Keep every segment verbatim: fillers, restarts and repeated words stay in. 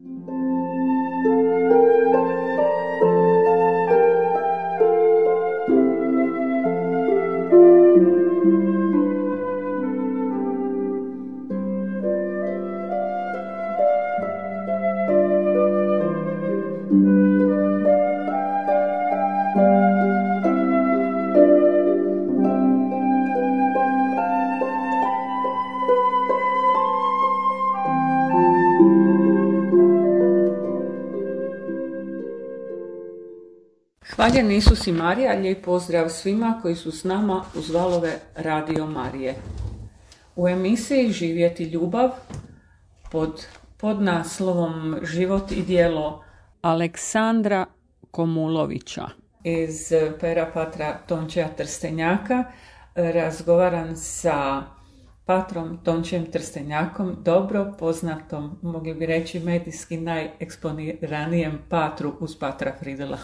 Hvaljen Isus i Marija, lijep pozdrav svima koji su s nama uz valove Radio Marije. U emisiji Živjeti ljubav pod, pod naslovom Život i djelo Aleksandra Komulovića iz pera patra Tončija Trstenjaka razgovaram sa patrom Tončijem Trstenjakom, dobro poznatom, mogli bi reći medijski najeksponiranijem patru uz patra Fridela.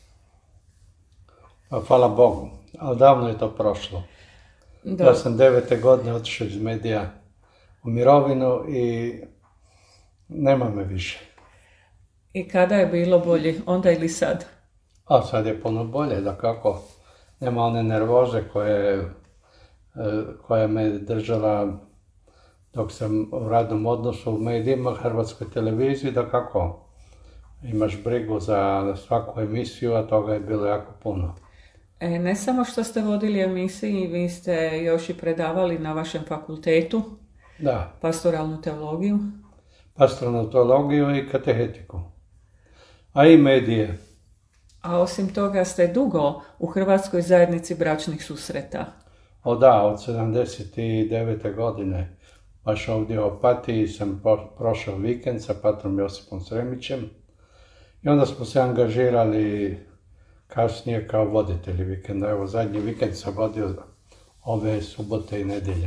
Pa hvala Bogu, ali davno je to prošlo. Da. Ja sam devete godine otišao iz medija u mirovinu i nema me više. I kada je bilo bolje, onda ili sad? A sad je puno bolje, da kako nema one nervoze koje, koja me držala dok sam u radnom odnosu u medijima, Hrvatskoj televiziji, da kako imaš brigu za svaku emisiju, a toga je bilo jako puno. E, ne samo što ste vodili emisiji, vi ste još i predavali na vašem fakultetu. Da. Pastoralnu teologiju. Pastoralnu teologiju i katehetiku. A i medije. A osim toga ste dugo u Hrvatskoj zajednici bračnih susreta. O da, od sedamdeset devete godine. Baš ovdje u Opatiji sam prošao vikend sa patrom Josipom Sremićem. I onda smo se angažirali kasnije kao voditelji vikenda. Evo, zadnji vikend sam vodio ove subote i nedjelje.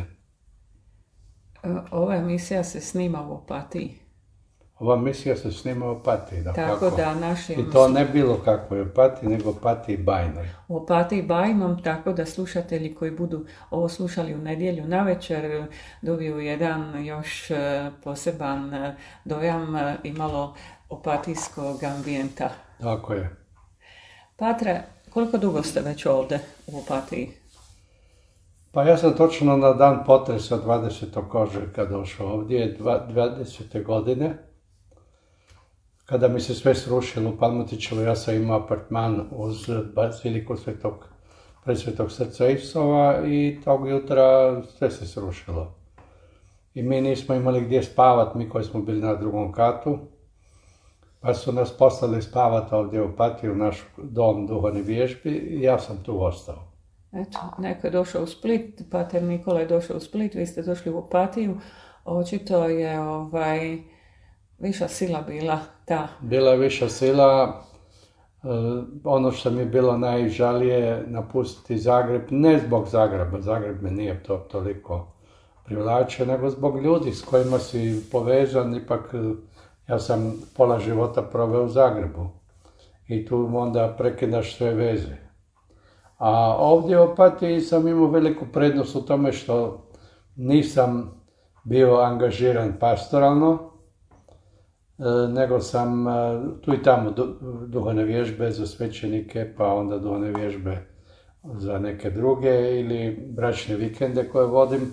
Ova emisija se snima u Opatiji. Ova emisija se snima u Opatiji, da tako. Kako? Da našim... I to ne bilo kakvoj Opatiji, nego Opatiji Bajnoj. U Opatiji Bajnom, tako da slušatelji koji budu ovo slušali u nedjelju navečer dobiju jedan još poseban dojam imalo opatijskog ambijenta. Tako je. Patre, koliko dugo ste već ovdje u Opatiji? Pa ja sam točno na dan potresa dvadesetog ožujka došao ovdje, dvadesete godine. Kada mi se sve srušilo u Palmotićevu, ja sam imao apartman uz baziliku Svetog, Presvetog srca Isova i tog jutra sve se srušilo. I mi nismo imali gdje spavati, mi koji smo bili na drugom katu. Pa su nas poslali spavati ovdje u Opatiji, u naš dom duhovne vježbi i ja sam tu ostao. Eto, neko je došao u Split, pater Nikola je došao u Split, vi ste došli u Opatiju. Očito je ovaj, viša sila bila ta. Bila je viša sila. Ono što mi je bilo najžalije napustiti Zagreb, ne zbog Zagreba, Zagreb me nije to toliko privlačio, nego zbog ljudi s kojima si povezan. Ipak ja sam pola života proveo u Zagrebu i tu onda prekidaš sve veze. A ovdje u Opatiji sam imao veliku prednost u tome što nisam bio angažiran pastoralno, nego sam tu i tamo duhovne vježbe za svećenike, pa onda duhovne vježbe za neke druge ili bračne vikende koje vodim.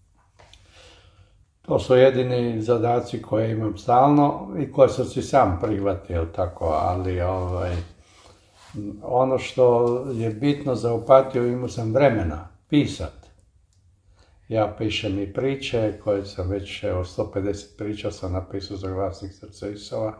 To su jedini zadaci koje imam stalno i koje sam si sam prihvatio, tako, ali ovaj, ono što je bitno za Opatiju, imao sam vremena pisat. Ja pišem i priče koje sam već, evo, sto pedeset priča sam napisao za Glasnik srca Isova.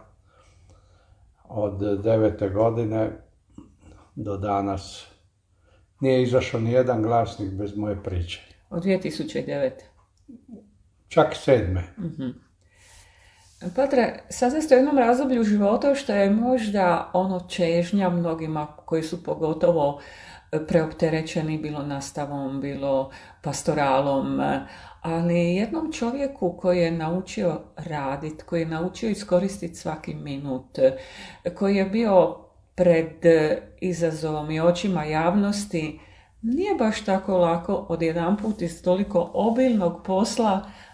Od devete godine do danas nije izašao ni jedan glasnik bez moje priče. Od dvije tisuće devete. Čak sedme. Mm-hmm. Patre, sad ste u jednom razdoblju života što je možda ono čežnja mnogima koji su pogotovo preopterećeni bilo nastavom, bilo pastoralom, ali jednom čovjeku koji je naučio raditi, koji je naučio iskoristiti svaki minut, koji je bio pred izazovom i očima javnosti, nije baš tako lako odjedanput iz toliko obilnog posla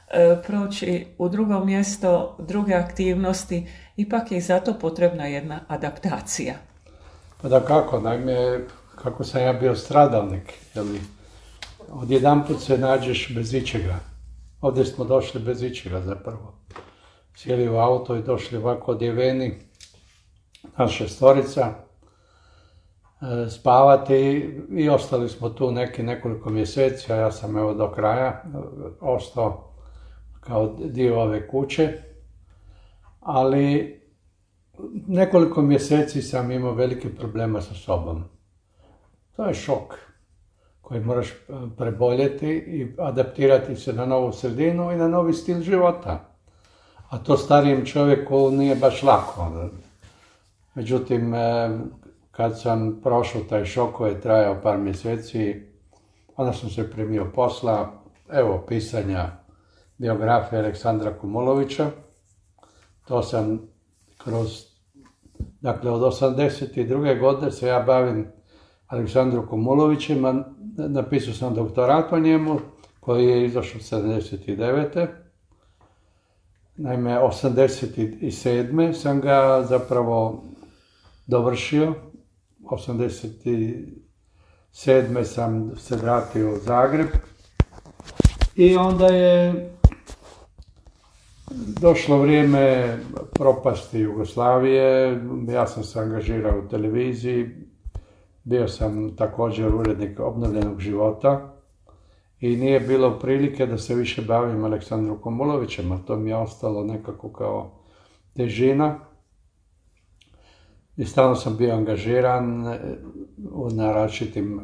e, proći u drugo mjesto, druge aktivnosti, ipak je i zato potrebna jedna adaptacija. Pa da kako, naime, kako sam ja bio stradalnik, jeli, odjedanput se nađeš bez ičega. Ovdje smo došli bez ičega zapravo. Sjeli u auto i došli ovako odjeveni, naša storica, e, spavati i ostali smo tu neki nekoliko mjeseci, a ja sam evo do kraja e, ostao kao dio ove kuće, ali nekoliko mjeseci sam imao velike problema sa sobom. To je šok koji moraš preboljeti i adaptirati se na novu sredinu i na novi stil života. A to starijem čovjeku nije baš lako. Međutim, kad sam prošao taj šok koji je trajao par mjeseci, onda sam se primio posla, evo, pisanja biografije Aleksandra Kumulovića. To sam kroz, dakle, od osamdeset druge godine se ja bavim Aleksandrom Kumulovićem, a napisao sam doktorat o njemu, koji je izašao sedamdeset devete. Naime, osamdeset sedme sam ga zapravo dovršio. osamdeset sedme sam se vratio u Zagreb i onda je došlo vrijeme propasti Jugoslavije. Ja sam se angažirao u televiziji, bio sam također urednik Obnovljenog života i nije bilo prilike da se više bavim Aleksandrom Kumulovićem, a to mi je ostalo nekako kao težina. I stalno sam bio angažiran na različitim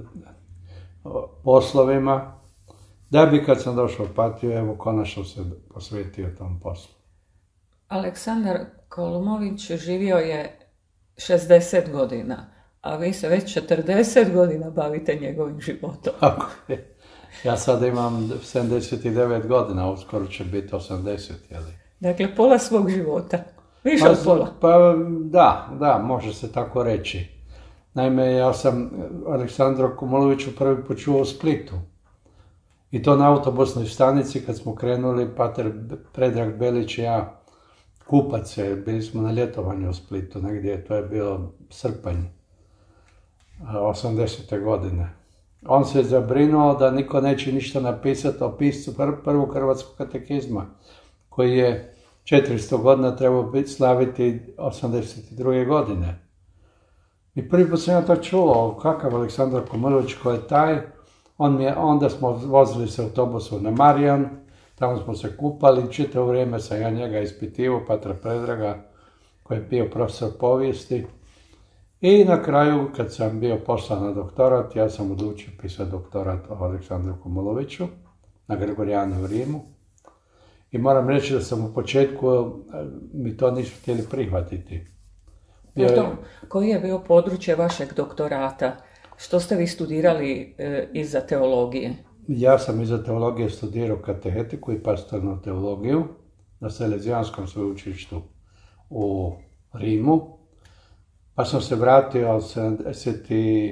poslovima, da bi kad sam došao u Opatiju, evo, konačno se posvetio tom poslu. Aleksandar Kumulović živio je šezdeset godina, a vi se već četrdeset godina bavite njegovim životom. Tako je. Ja sada imam sedamdeset devet godina, uskoro će biti osamdeset, jeli? Dakle, pola svog života. Više pa, od pola. Pa da, da, može se tako reći. Naime, ja sam Aleksandra Kumuloviću prvi put čuo u Splitu. I to na autobusnoj stanici kad smo krenuli, pater Predrag Belić i ja kupat se, bili smo na ljetovanju u Splitu, negdje, to je bio srpanj osamdesete godine. On se zabrinuo da niko neće ništa napisati o piscu prvog hrvatskog katekizma, koji je četiristo godina trebao biti slaviti osamdeset druge godine. I prvi put sam ja to čuo, kakav Aleksandar Kumulović, ko je taj. On je, onda smo vozili se autobusom na Marijan, tamo smo se kupali, čitavo vrijeme sam ja njega ispitivao, patra Predraga, koji je bio profesor povijesti. I na kraju, kad sam bio poslan na doktorat, ja sam odlučio pisati doktorat o Aleksandru Kumuloviću na Gregorijanu u Rimu. I moram reći da sam u početku, mi to nisu htjeli prihvatiti. Bio je... Koji je bio područje vašeg doktorata? Što ste vi studirali e, iza teologije? Ja sam iza teologije studirao katehetiku i pastornu teologiju na Salezijanskom sveučilištu u Rimu. Pa sam se vratio sedamdeset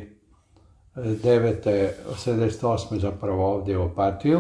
devete sedamdeset osme zapravo ovdje u Opatiju.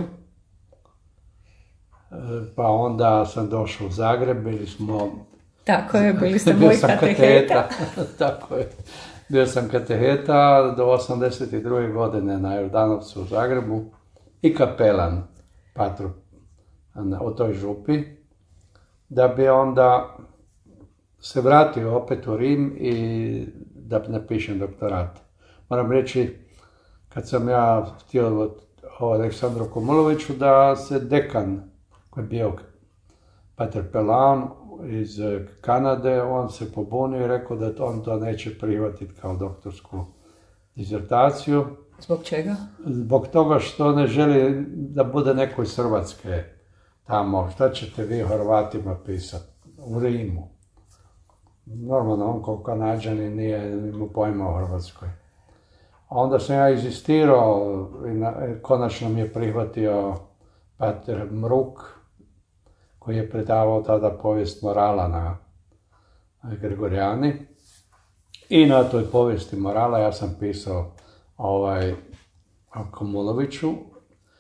Pa onda sam došao u Zagreb, bili smo... Tako je, bili ste moj kateheta. Tako je. Bio sam kateheta do osamdeset druge godine na Jordanovcu u Zagrebu i kapelan patru u toj župi, da bi onda se vratio opet u Rim i da napišem doktorat. Moram reći, kad sam ja htio o Aleksandru Kumuloviću, da se dekan koji je bio pater Pelan iz Kanade, on se pobunio i rekao da on to neće prihvatiti kao doktorsku disertaciju. Zbog čega? Zbog toga što ne želi da bude neko iz Hrvatske tamo. Šta ćete vi Hrvatima pisati? U Rimu. Normalno, on kao Kanađanin nije imao pojma o Hrvatskoj. A onda sam ja inzistirao i na, konačno mi je prihvatio pater Mruk, koji je predavao tada povijest morala na Gregorijani. I na toj povijesti morala ja sam pisao ovaj, o Kumuloviću.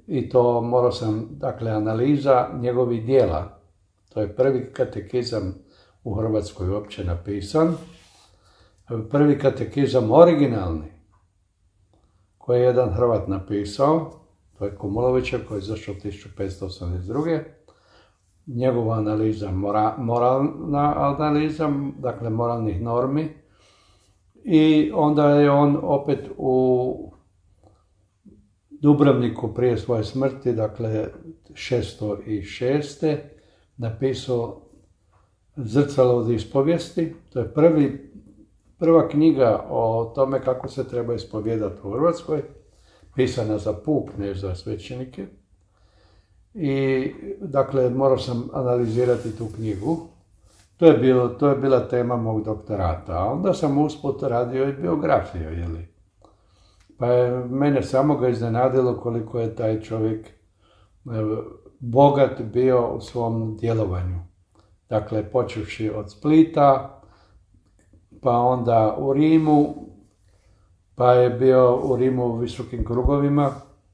i to morao sam, dakle, analiza njegovih dijela. To je prvi katekizam u Hrvatskoj uopće napisan. Prvi katekizam originalni, koji je jedan Hrvat napisao, to je Kumulovića, koji je izašao tisuću petsto osamdeset druge. Njegova analiza, mora, moralna analiza, dakle moralnih normi. I onda je on opet u Dubrovniku prije svoje smrti, dakle šesto šeste. napisao Zrcalo od ispovijesti. To je prvi, prva knjiga o tome kako se treba ispovijedati u Hrvatskoj, pisana za puk, ne za svećenike. I, dakle, morao sam analizirati tu knjigu. To je, bilo, to je bila tema mog doktorata. A onda sam usput radio i biografiju, jeli. Pa je mene samo ga iznenadilo koliko je taj čovjek bogat bio u svom djelovanju. Dakle, počevši od Splita, pa onda u Rimu, pa je bio u Rimu u visokim krugovima,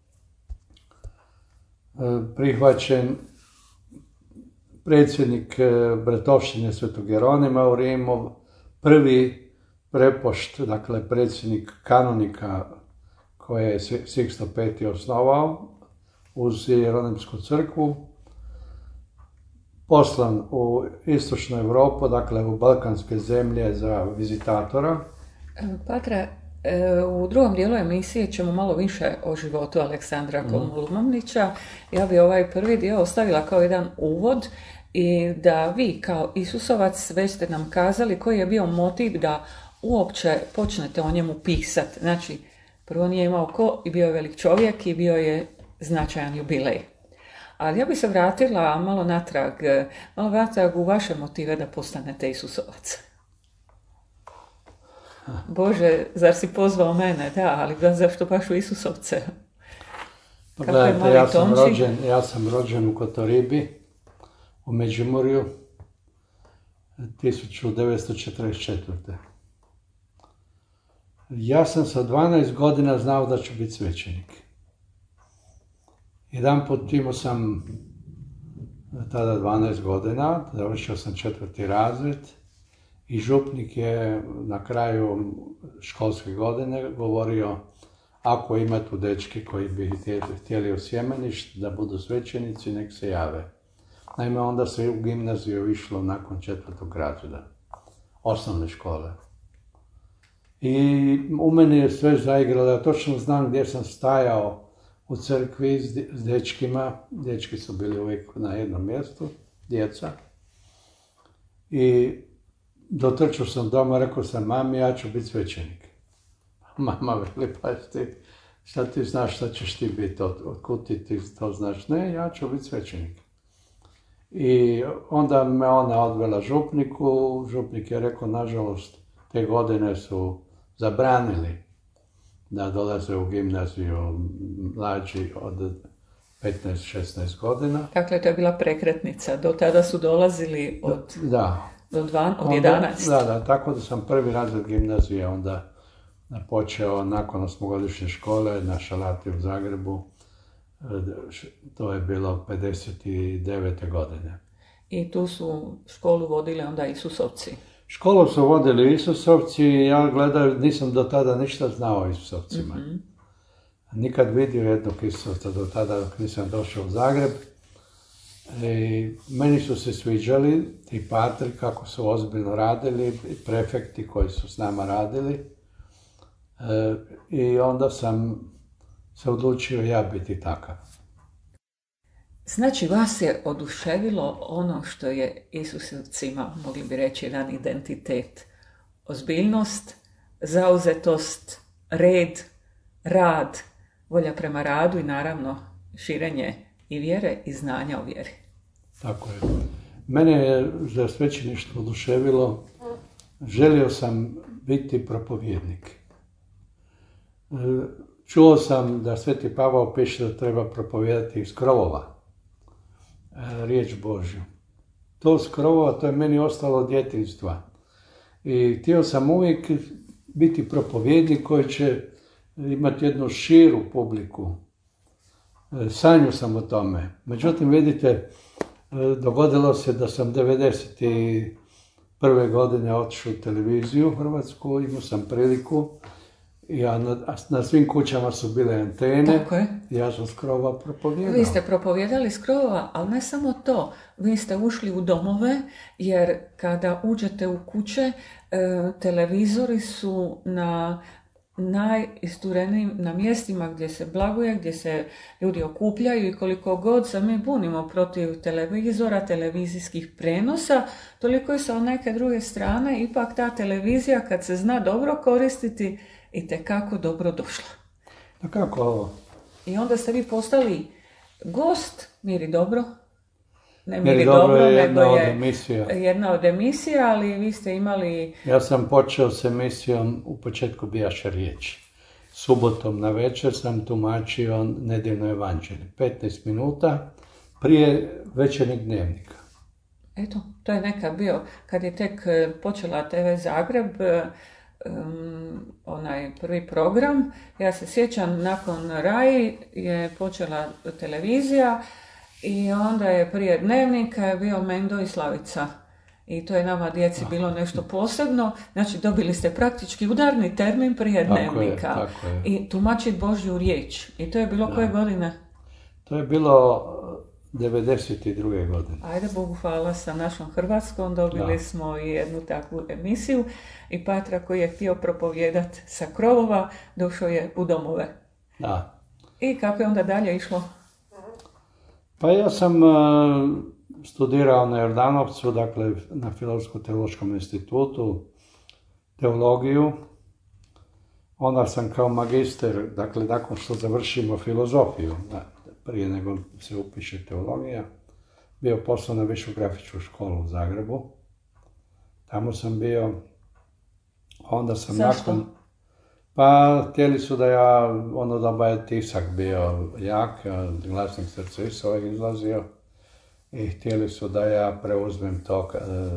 prihvaćen predsjednik Bratovštine Svetog Jeronima u Rimu, prvi prepošt, dakle predsjednik kanonika koje je Siksto peti osnovao uz Jeronimsku crkvu, poslan u istočnu Europu, dakle u balkanske zemlje za vizitatora. Patre, u drugom dijelu emisije ćemo malo više o životu Aleksandra Kolumovnića. Ja bi ovaj prvi dio ostavila kao jedan uvod i da vi kao Isusovac već ste nam kazali koji je bio motiv da uopće počnete o njemu pisati. Znači, prvo nije imao ko i bio je velik čovjek i bio je značajan jubilej. Ali ja bi se vratila malo natrag, malo natrag u vaše motive da postanete Isusovac. Bože, zar si pozvao mene? Da, ali zašto baš u Isusovce? Pa gledajte, ja sam, rođen, ja sam rođen u Kotoribi, u Međimurju, tisuću devetsto četrdeset četvrte. Ja sam sa dvanaest godina znao da ću biti svećenik. Jedan put imao sam tada dvanaest godina, završio sam četvrti razred i župnik je na kraju školske godine govorio ako ima tu dečki koji bi htjeli u sjemeništu da budu svećenici, nek se jave. Naime, onda se u gimnaziju išlo nakon četvrtog razreda, osnovne škole. I u meni je sve zaigralo, ja točno znam gdje sam stajao u crkvi s dečkima, dečki su bili uvijek na jednom mjestu, djeca. I dotrčao sam doma, rekao sam mami, ja ću biti svećenik. Mama veli, pa ti, šta ti znaš šta ćeš ti biti, od, otkud ti ti to znaš? Ne, ja ću biti svećenik. I onda me ona odvela župniku, župnik je rekao, nažalost, te godine su zabranili da dolaze u gimnaziju mlađi od petnaest šesnaest godina. Dakle, to je bila prekretnica. Do tada su dolazili od, da. do dva, od jedanaest. Da, da, tako da sam prvi razred gimnazije onda počeo nakon osmogodišnje škole na Šalati u Zagrebu. To je bilo pedeset devete godine. I tu su školu vodili onda Isusovci. Školu su vodili Isusovci i ja gledaju, nisam do tada ništa znao o Isusovcima. Mm-hmm. Nikad vidio jednog Isusovca do tada dok nisam došao u Zagreb. I meni su se sviđali ti patri kako su ozbiljno radili, prefekti koji su s nama radili. E, I onda sam se odlučio ja biti takav. Znači, vas je oduševilo ono što je Isusovcima, mogli bi reći, jedan identitet. Ozbiljnost, zauzetost, red, rad, volja prema radu i naravno širenje i vjere i znanja o vjeri. Tako je. Mene je za svećeništvo oduševilo, želio sam biti propovjednik. Čuo sam da Sveti Pavao piše da treba propovijedati iz krovova riječ Božju. To s krovova, to je meni ostalo od djetinjstva. I htio sam uvijek biti propovjednik koji će imati jednu širu publiku. Sanju sam o tome. Međutim, vidite, dogodilo se da sam devedeset prve godine otišao u televiziju u Hrvatsku, imao sam priliku, ja, na, na svim kućama su bile antene, tako je. Ja sam s krovova propovijedao. Vi ste propovijedali s krovova, ali ne samo to, vi ste ušli u domove, jer kada uđete u kuće, e, televizori su na najisturenijim, na mjestima gdje se blaguje, gdje se ljudi okupljaju i koliko god se mi bunimo protiv televizora, televizijskih prenosa, toliko je sa neke druge strane, ipak ta televizija kad se zna dobro koristiti, itekako dobro došla. A kako ovo? I onda ste vi postali gost Miri dobro. Ne Miri Miri dobro, dobro, je jedna nego od je emisija. jedna od emisija, ali vi ste imali... Ja sam počeo s emisijom, u početku bijaše riječ. Subotom na večer sam tumačio nedjeljno evanđelje. petnaest minuta prije večernjeg dnevnika. Eto, to je nekad bio, kad je tek počela te ve Zagreb, um, onaj prvi program, ja se sjećam, nakon Raji je počela televizija i onda je prije dnevnika je bio Mendo i Slavica. I to je nama djeci bilo nešto posebno. Znači, dobili ste praktički udarni termin prije dnevnika. Tako je, tako je. I tumačiti Božju riječ. I to je bilo da. Koje godine? To je bilo devedeset druge godine. Ajde, Bogu hvala, sa našom Hrvatskom dobili da. smo i jednu takvu emisiju. I Patra koji je htio propovijedati sa krovova, došao je u domove. Da. I kako je onda dalje išlo? Pa ja sam uh, studirao na Jordanovcu, dakle na Filozofsko-teološkom institutu, teologiju. Onda sam kao magister, dakle nakon što završimo filozofiju, da, prije nego se upiše teologija, bio poslan na Višu grafičku školu u Zagrebu. Tamo sam bio, onda sam Zašto? nakon... Pa htjeli su da ja, ono doba je tisak bio jak, Glasnik srca Isoveg izlazio i htjeli su da ja preuzmem to,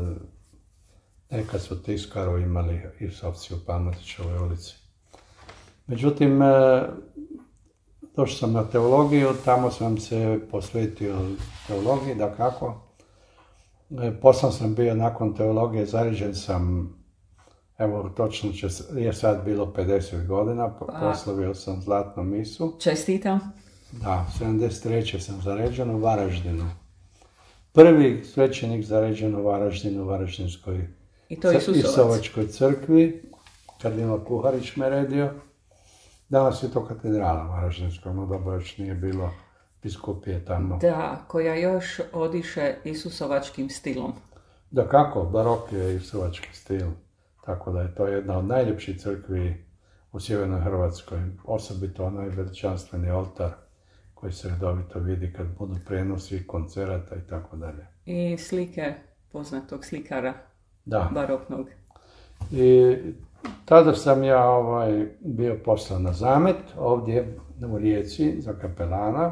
nekad su tiskaru imali Isovci u Palmatićevoj ulici. Međutim, došao sam na teologiju, tamo sam se posvetio teologiji, dakako. Poslan sam bio nakon teologije, zaređen sam, evo točno će, je sad bilo pedeset godina, proslavio sam zlatnu misu. Čestitam. Da, sedamdeset treće sam zaređen u Varaždinu. Prvi svećenik zaređen u Varaždinu, u Varaždinskoj I to je Isovačkoj crkvi, kardinal Kuharić me redio. Danas je to katedrala Varaždinska, ono doba još nije bilo biskupije tamo. Da, koja još odiše isusovačkim stilom. Da kako, barok je isusovački stil. Tako da je to jedna od najljepših crkvi u sjevernoj Hrvatskoj. Osobito onaj veličanstveni oltar koji se redovito vidi kad budu prenosi koncerata i tako dalje. I slike poznatog slikara da. baroknog. I tada sam ja ovaj, bio poslan na Zamet, ovdje u Rijeci, za kapelana.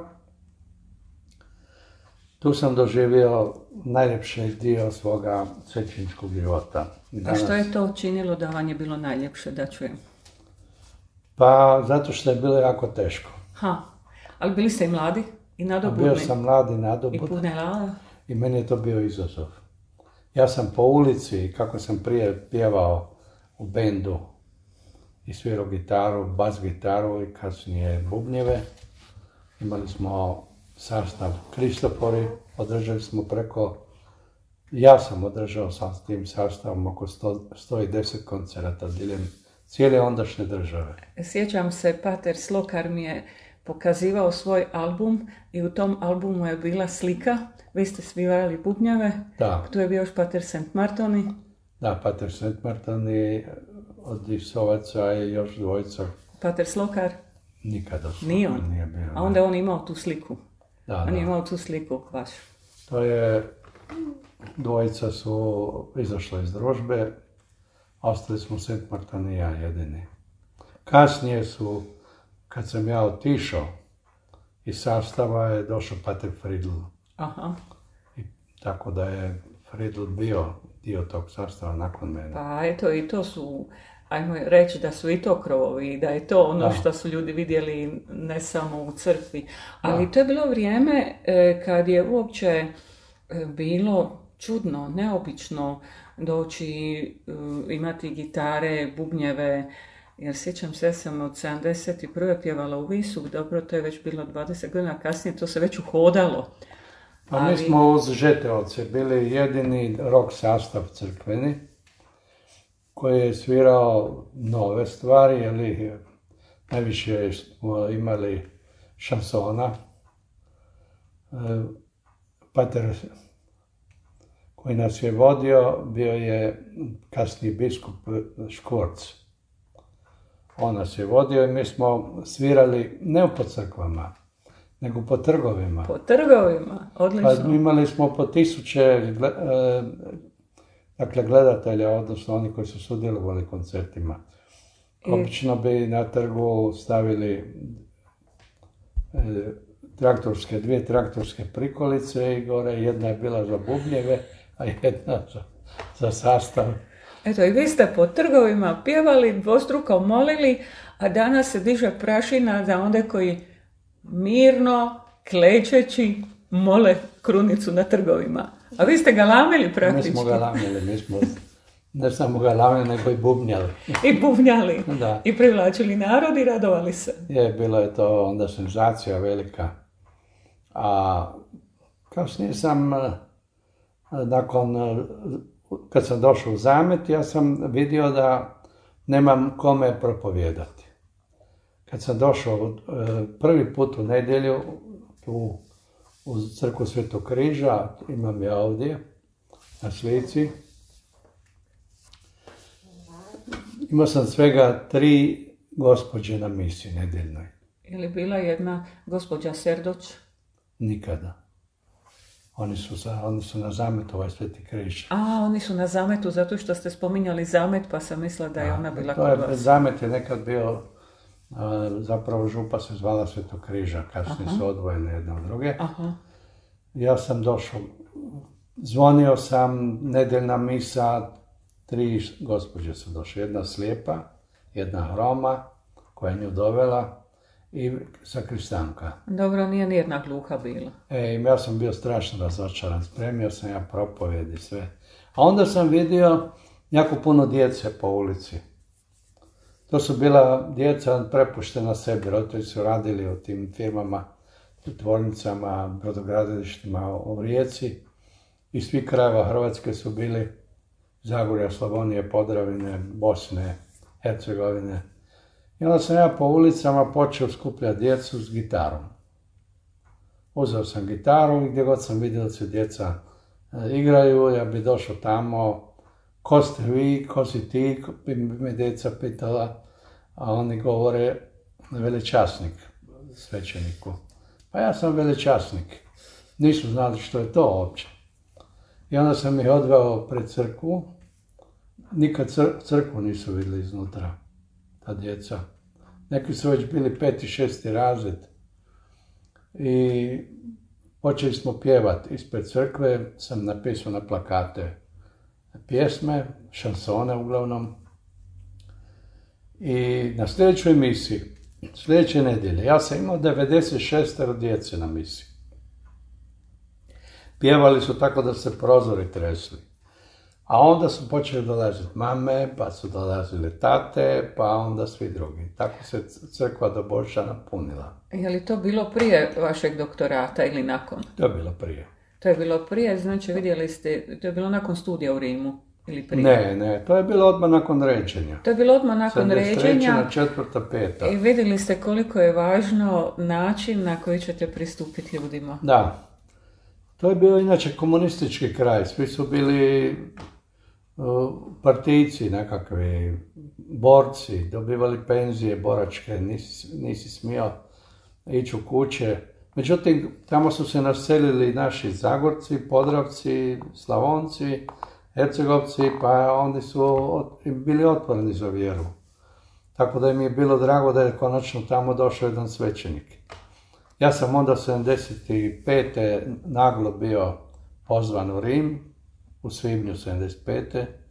Tu sam doživio najljepši dio svoga svećeničkog života. Danas... A što je to činilo da vam je bilo najljepše, da čujem? Pa, zato što je bilo jako teško. Ha, ali bili ste i mladi i nadobudni? Bio sam mladi, nadobudni. I pune lala? I meni je to bio izazov. Ja sam po ulici, kako sam prije pjevao u bendu i svirao gitaru, bas gitaru i kasnije bubnjeve. Imali smo sastav Kristofori, održali smo preko, ja sam održao sam s tim sastavom oko sto deset koncerata diljem cijele ondašnje države. Sjećam se, pater Slokar mi je pokazivao svoj album i u tom albumu je bila slika, vi ste svirali bubnjave, da. Tu je bio još pater Saint Martoni. Da, pater Saint Martoni od Isovaca i još dvojica. Pater Slokar? Nikada nije on. Nije bio. A onda on imao tu sliku. Da, on da. je imao tu sliku baš. To je, dvojica su izašla iz družbe, ostali smo Saint Martin i ja jedini. Kasnije su, kad sam ja otišao iz sastava, je došao pater Fridl. Aha. I tako da je Fridl bio dio tog sastava nakon mene. Pa eto, i to su ajmo reći da su i to krovovi i da je to ono Da. što su ljudi vidjeli ne samo u crkvi. Ali Da. to je bilo vrijeme e, kad je uopće e, bilo čudno, neobično doći e, imati gitare, bubnjeve, jer sjećam se, ja sam od sedamdeset prve pjevala u Visu, dobro, to je već bilo dvadeset godina kasnije, to se već uhodalo. Pa mi Ali- smo uz Žeteovce bili jedini rock sastav crkveni koji je svirao nove stvari, ali najviše smo imali šansona. E, Pater koji nas je vodio bio je kasniji biskup Škvorc. On nas je vodio i mi smo svirali ne po crkvama, nego po trgovima. Po trgovima, Pa odlično. imali smo po tisuće gle- e, dakle, gledatelja, odnosno oni koji su sudjelovali u koncertima. I- Obično bi na trgu stavili e, traktorske, dvije traktorske prikolice i gore jedna je bila za bubnjeve, a jedna za, za sastav. Eto, i vi ste po trgovima pjevali, dvostruko molili, a danas se diže prašina za one koji mirno, klečeći, mole krunicu na trgovima. A vi ste ga lamili Mi praktički. smo ga lamili, mi smo ne samo ga lamili, nego i bubnjali. I bubnjali. Da. I privlačili narod i radovali se. Je, bilo je to onda senzacija velika. A kasnije sam, eh, nakon, eh, kad sam došao u Zamet, ja sam vidio da nemam kome propovijedati. Kad sam došao eh, prvi put u nedjelju u, u crkvu Svetog križa, imam je ovdje na slici, imao sam svega tri gospođe na misi nedjeljnoj. Je li bila jedna gospođa Serdoć? Nikada. Oni su, za, oni su na Zametu ovaj Sveti križ. A, oni su na Zametu, zato što ste spominjali Zamet, pa sam mislila da je ona bila To kod je, vas. Zamet je nekad bio, a, zapravo župa se zvala Svetog križa, kasnije Aha. su odvojene jedna od druge. Aha. Ja sam došao, zvonio sam, nedeljna misa, tri gospođe su došle, jedna slijepa, jedna hroma koja je nju dovela i sakristanka. Dobro, nije nijedna gluha bila. E, i ja sam bio strašno razočaran, spremio sam ja propovjedi sve. A onda sam vidio jako puno djece po ulici. To su bila djeca prepuštena sebi, roditelji su radili u tim firmama, tvornicama, brodogradilištima u Rijeci. Iz svih krajeva Hrvatske su bili Zagorja, Slavonije, Podravine, Bosne, Hercegovine. I onda sam ja po ulicama počeo skupljati djecu s gitarom. Uzeo sam gitaru i gdje god sam vidio da se djeca e, igraju, ja bi došao tamo, ko ste vi, ko si ti, bi me djeca pitala, a oni govore velečasnik svećeniku. Pa ja sam velečasnik. Nisu znali što je to uopće. I onda sam ih odveo pred crkvu. Nikad cr- crkvu nisu vidjeli iznutra, ta djeca. Neki su već bili peti, šesti razred. I počeli smo pjevati. Ispred crkve sam napisao na plakate pjesme, šansone uglavnom. I na sljedećoj misiji, sljedeće nedjelje, ja sam imao devedeset šest djece na misiji. Pjevali su tako da se prozori tresli. A onda su počeli dolaziti mame, pa su dolazile tate, pa onda svi drugi. Tako se crkva do Božića napunila. Je li to bilo prije vašeg doktorata ili nakon? To je bilo prije. To je bilo prije, znači vidjeli ste, to je bilo nakon studija u Rimu ili prije? Ne, ne, to je bilo odmah nakon ređenja. To je bilo odmah nakon sedamdeset treće ređenja na četvrta, peta. i vidjeli ste koliko je važno način na koji ćete pristupiti ljudima. Da. To je bio inače komunistički kraj. Svi su bili uh, partijci nekakvi, borci, dobivali penzije boračke, nisi, nisi smio ići u kuće. Međutim, tamo su se naselili naši Zagorci, Podravci, Slavonci, Hercegovci, pa oni su ot- bili otvoreni za vjeru. Tako da im je bilo drago da je konačno tamo došao jedan svećenik. Ja sam onda sedamdeset pete naglo bio pozvan u Rim, u svibnju sedamdeset pete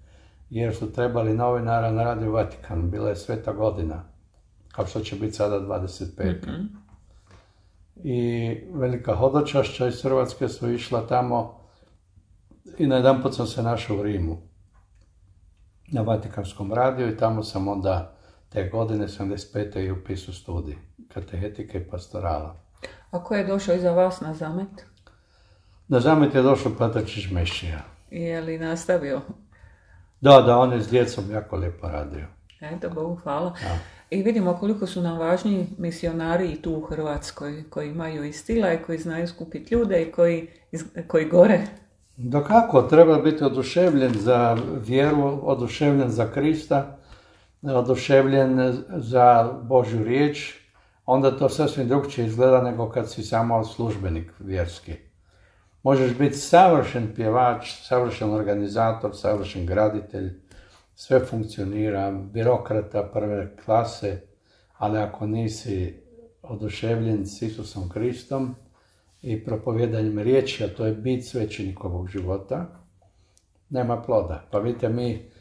jer su trebali novinara na Radio Vatikan. Bila je Sveta godina, kao što će biti sada dvadeset peta Mm-hmm. I velika hodočašća iz Hrvatske su išla tamo i najedanput sam se našao u Rimu na Vatikanskom radiju i tamo sam onda te godine sedamdeset pete i upisao studij katehetike i pastorala. A ko je došao iza vas na zamet? Na zamet je došao pater Čižmešija. Je li nastavio? Da, da, on je s djecom jako lijepo radio. Eto, Bogu hvala. Da. I vidimo koliko su nam važni misionari i tu u Hrvatskoj, koji imaju i stila i koji znaju skupiti ljude i koji, koji gore. Da kako, treba biti oduševljen za vjeru, oduševljen za Krista, oduševljen za Božju riječ, onda to sasvim drugčije izgleda nego kad si samo službenik vjerski. Možeš biti savršen pjevač, savršen organizator, savršen graditelj, sve funkcionira, birokrata prve klase, ali ako nisi oduševljen s Isusom Kristom i propovjedanjem riječi, a to je bit svećenikovog života, nema ploda. Pa vidite, mi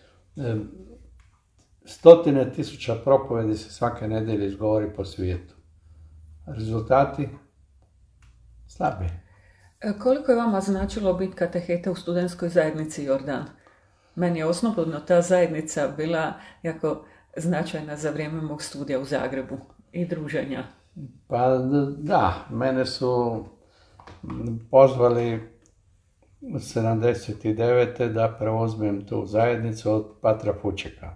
stotine tisuća propovedi se svake nedjelje izgovori po svijetu. Rezultati? Slabi. Koliko je vama značilo biti kateheta u studentskoj zajednici Jordan? Meni je osnovno ta zajednica bila jako značajna za vrijeme mog studija u Zagrebu i druženja. Pa da, mene su pozvali sedamdeset devete da preuzmem tu zajednicu od patra Fučeka.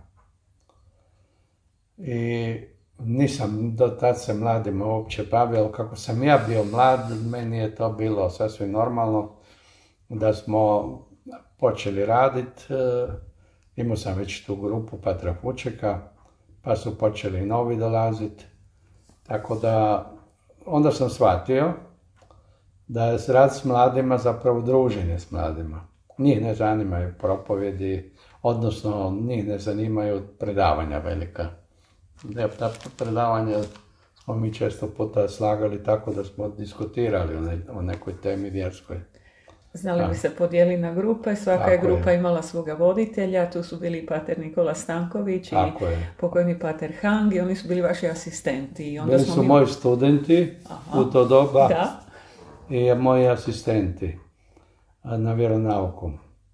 I nisam do tad se mladima uopće bavio, kako sam ja bio mlad, meni je to bilo sasvim normalno da smo počeli raditi. Imao sam već tu grupu patra Fučeka, pa su počeli novi dolaziti. Tako da onda sam shvatio da je rad s mladima zapravo druženje s mladima. Njih ne zanimaju propovjedi, odnosno njih ne zanimaju predavanja velika. Ta predavanja smo mi često puta slagali tako da smo diskutirali o, ne, o nekoj temi vjerskoj. Znali bi se podijeli na grupe, svaka je grupa je. imala svoga voditelja, tu su bili pater Nikola Stanković i pokojni pater Hang i oni su bili vaši asistenti. I onda bili su mi... moji studenti Aha. u to doba da. I moji asistenti na vjeronauku.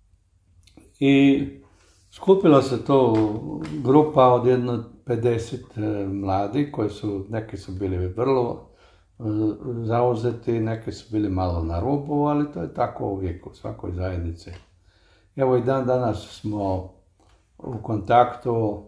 I skupila se to grupa od jedno pedeset mladi, koji su, neki su bili vrlo zauzeti, neki su bili malo na rubu, ali to je tako uvijek u svakoj zajednici. Evo i dan danas smo u kontaktu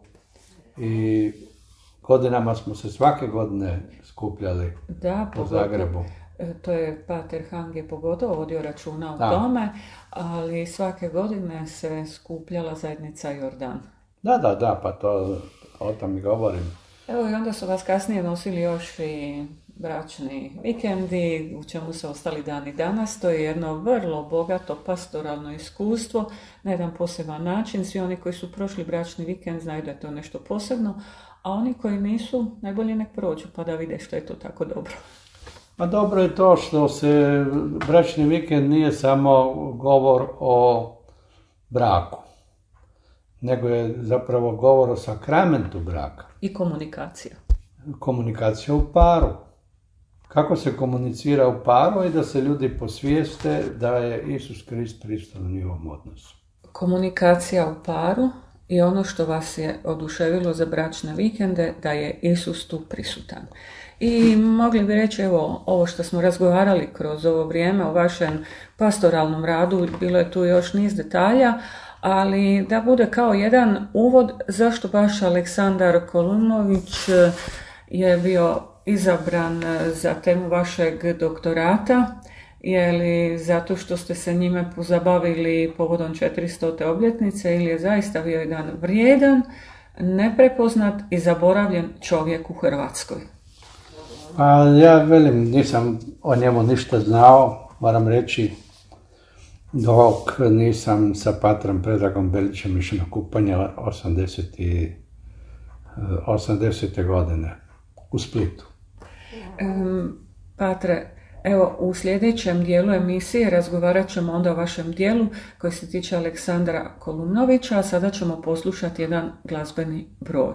i godinama smo se svake godine skupljali da, u Zagrebu. To je pater Hang je pogotovo vodio računa o da. tome, ali svake godine se skupljala zajednica Jordan. Da, da, da, pa to o tom i govorim. Evo i onda su vas kasnije nosili još i bračni vikendi, u čemu su ostali dani danas. To je jedno vrlo bogato pastoralno iskustvo na jedan poseban način. Svi oni koji su prošli bračni vikend znaju da je to nešto posebno, a oni koji nisu, najbolje nek prođu pa da vide što je to tako dobro. Pa dobro je to što se bračni vikend nije samo govor o braku, nego je zapravo govor o sakramentu braka. I komunikacija. Komunikacija u paru. Kako se komunicira u paru i da se ljudi posvijeste da je Isus Krist prisutan u njihovom odnosu. Komunikacija u paru i ono što vas je oduševilo za bračne vikende, da je Isus tu prisutan. I mogli bi reći, evo, ovo što smo razgovarali kroz ovo vrijeme o vašem pastoralnom radu, bilo je tu još niz detalja, ali da bude kao jedan uvod zašto baš Aleksandar Kolumović je bio izabran za temu vašeg doktorata, je li zato što ste se njime pozabavili povodom četiristote obljetnice ili je zaista bio jedan vrijedan, neprepoznat i zaboravljen čovjek u Hrvatskoj? Pa ja velim, nisam o njemu ništa znao, moram reći, dok nisam sa patrom Predragom Belićem išao na kupanje osamdesete godine u Splitu. Um, patre, Evo, u sljedećem dijelu emisije razgovarat ćemo onda o vašem dijelu koji se tiče Aleksandra Kolumnovića, a sada ćemo poslušati jedan glazbeni broj.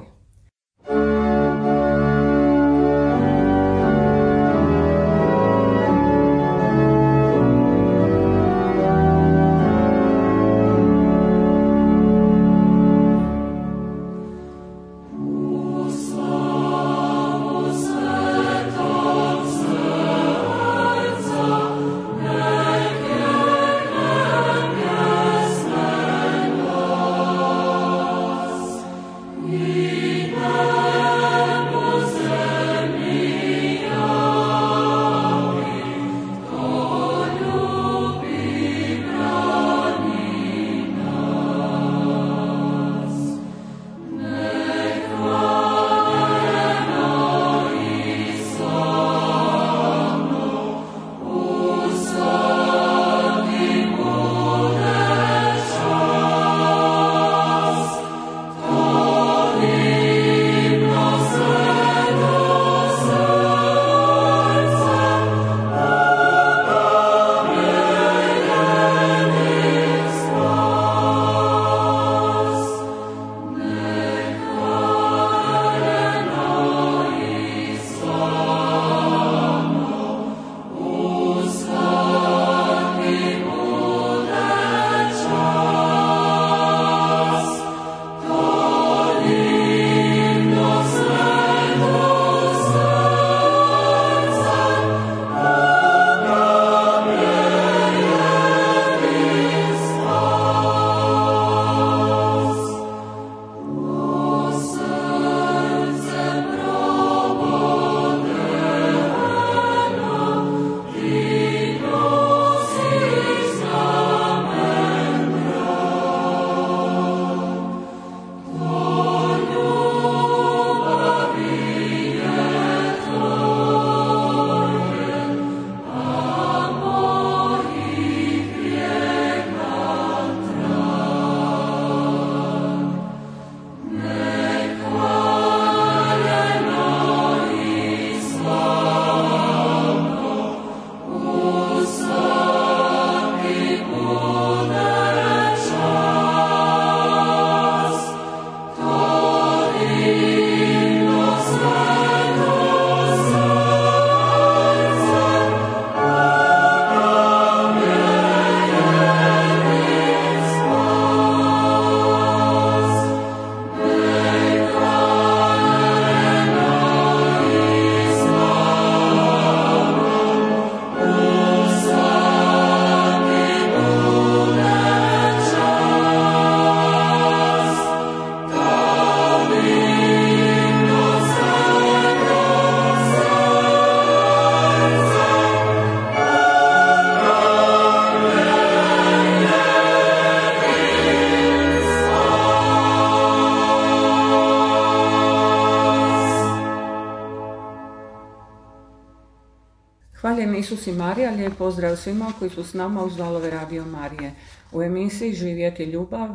Hvaljen Isus i Marija, lijep pozdrav svima koji su s nama uz valove Radio Marije. U emisiji Živjeti ljubav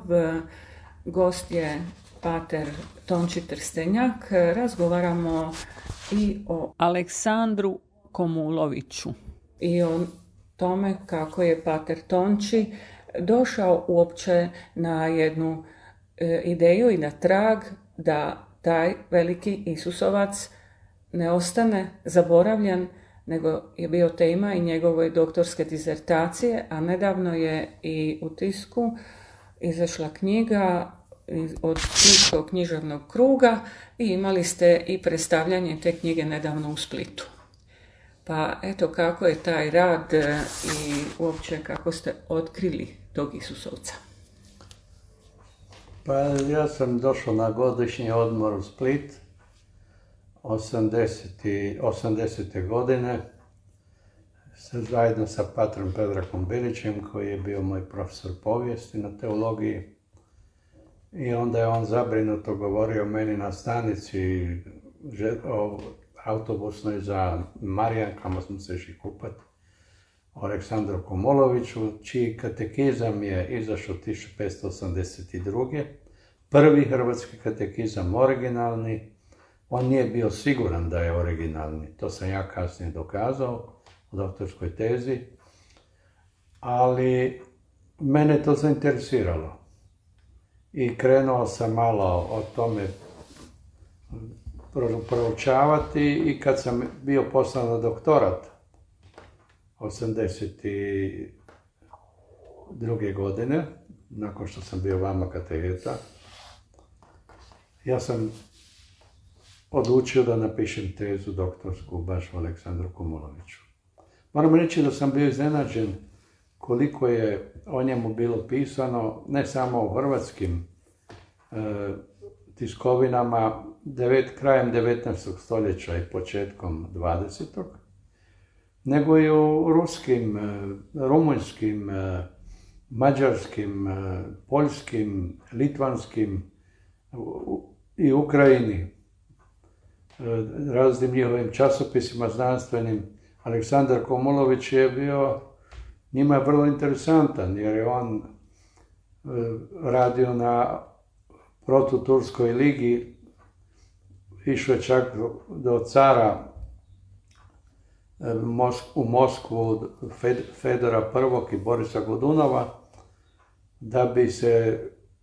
gost je pater Tonči Trstenjak. Razgovaramo i o Aleksandru Komuloviću i o tome kako je pater Tonči došao uopće na jednu e, ideju i na trag da taj veliki Isusovac ne ostane zaboravljan, nego je bio tema i njegove doktorske dizertacije, a nedavno je i u tisku izašla knjiga od Splitskog književnog kruga i imali ste i predstavljanje te knjige nedavno u Splitu. Pa eto kako je taj rad i uopće kako ste otkrili tog Isusovca. Pa ja sam došao na godišnji odmor u Split osamdesete godine zajedno sa patrom Predragom Bilićem koji je bio moj profesor povijesti na teologiji. I onda je on zabrinuto govorio meni na stanici autobusnoj za Marijan, kamo smo se išli kupati, o Aleksandru Komuloviću, čiji katekizam je izašao tisuću petsto osamdeset druge. Prvi hrvatski katekizam originalni. On nije bio siguran da je originalni, to sam ja kasnije dokazao. u doktorskoj tezi, ali mene to zainteresiralo. I krenuo sam malo o tome proučavati i kad sam bio poslan na doktorat osamdeset druge godine, nakon što sam bio vama kateheta, ja sam odlučio da napišem tezu doktorsku baš u Aleksandru Komuloviću. Moram reći da sam bio iznenađen koliko je o njemu bilo pisano, ne samo u hrvatskim e, tiskovinama, devet, krajem devetnaestog stoljeća i početkom dvadesetog nego i u ruskim, e, rumunjskim, e, mađarskim, e, poljskim, litvanskim u, i Ukrajini, e, raznim njihovim časopisima znanstvenim. Aleksandar Komulović je bio njima je vrlo interesantan jer je on e, radio na protuturskoj ligi, išao je čak do, do cara e, Mosk, u Moskvu Fed, Fedora prvog i Borisa Godunova, da bi se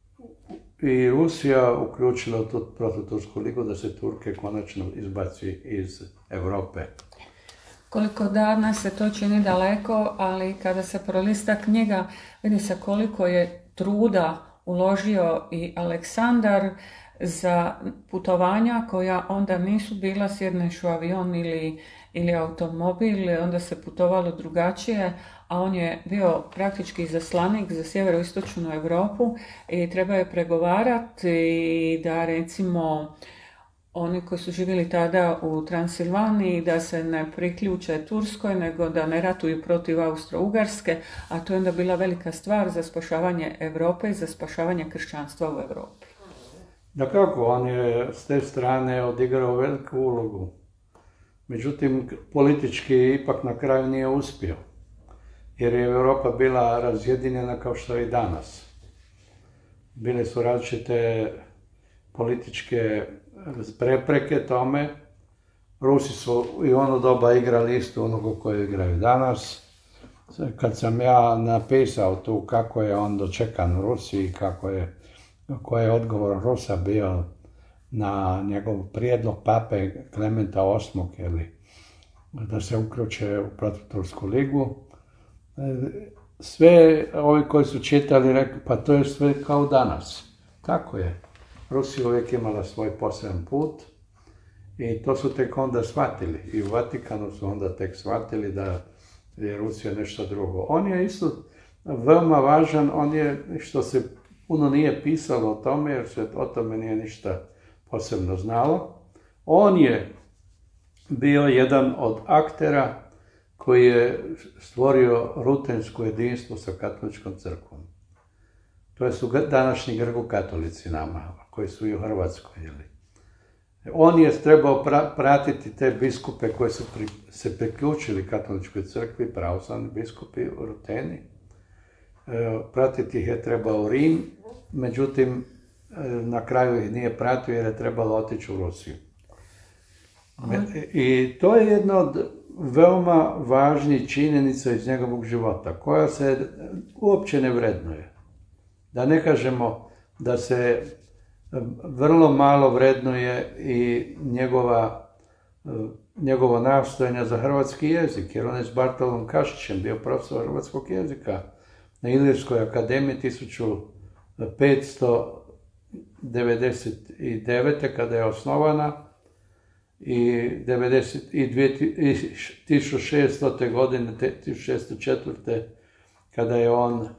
i Rusija uključila u tu protutursku ligu, da se Turke konačno izbaci iz Europe. Koliko danas se to čini daleko, ali kada se prolista knjiga, vidi se koliko je truda uložio i Aleksandar za putovanja koja onda nisu bila, sjedneš u avion ili, ili automobil, onda se putovalo drugačije, a on je bio praktički izaslanik za sjeveroistočnu Europu i treba je pregovarati i da recimo oni koji su živjeli tada u Transilvaniji da se ne priključe Turskoj, nego da ne ratuju protiv Austro-Ugarske, a to je onda bila velika stvar za spašavanje Europe i za spašavanje kršćanstva u Europi. Dakako, on je s te strane odigrao veliku ulogu. Međutim, politički ipak na kraju nije uspio, jer je Europa bila razjedinjena kao što je i danas. Bile su različite političke prepreke tome. Rusi su i u ono doba igrali isto onoga koje igraju danas. Kad sam ja napisao tu kako je on dočekan u Rusiji, kako je, koji je odgovor Rusa bio na njegov prijedlog pape Klementa osmog ili da se uključe u protutursku ligu, sve ovi koji su čitali rekli pa to je sve kao danas. Tako je. Rusija uvijek imala svoj poseban put i to su tek onda shvatili. I u Vatikanu su onda tek shvatili da je Rusija nešto drugo. On je isto veoma važan, on je, što se puno nije pisalo o tome, jer se o tome nije ništa posebno znalo. On je bio jedan od aktera koji je stvorio rutensko jedinstvo sa katoličkom crkvom. To su današnji grko-katolici nama, koji su i u Hrvatskoj. Jeli. On je trebao pra- pratiti te biskupe koji su pri, se priključili katoličkoj crkvi, pravoslavni biskupi u Ruteni. E, pratiti ih je trebao Rim, međutim, e, na kraju ih nije pratio jer je trebalo otići u Rusiju. E, I to je jedna od veoma važnih činjenica iz njegovog života, koja se uopće ne vrednuje. Da ne kažemo da se vrlo malo vrednuje i njegova, njegovo nastojanje za hrvatski jezik, jer on je s Bartolom Kašićem bio profesor hrvatskog jezika na Ilirskoj akademiji tisuću petsto devedeset devete. kada je osnovana i, devedeset, i, dvije, i tisuću šestote. godine, tisuću šesto četvrte. kada je on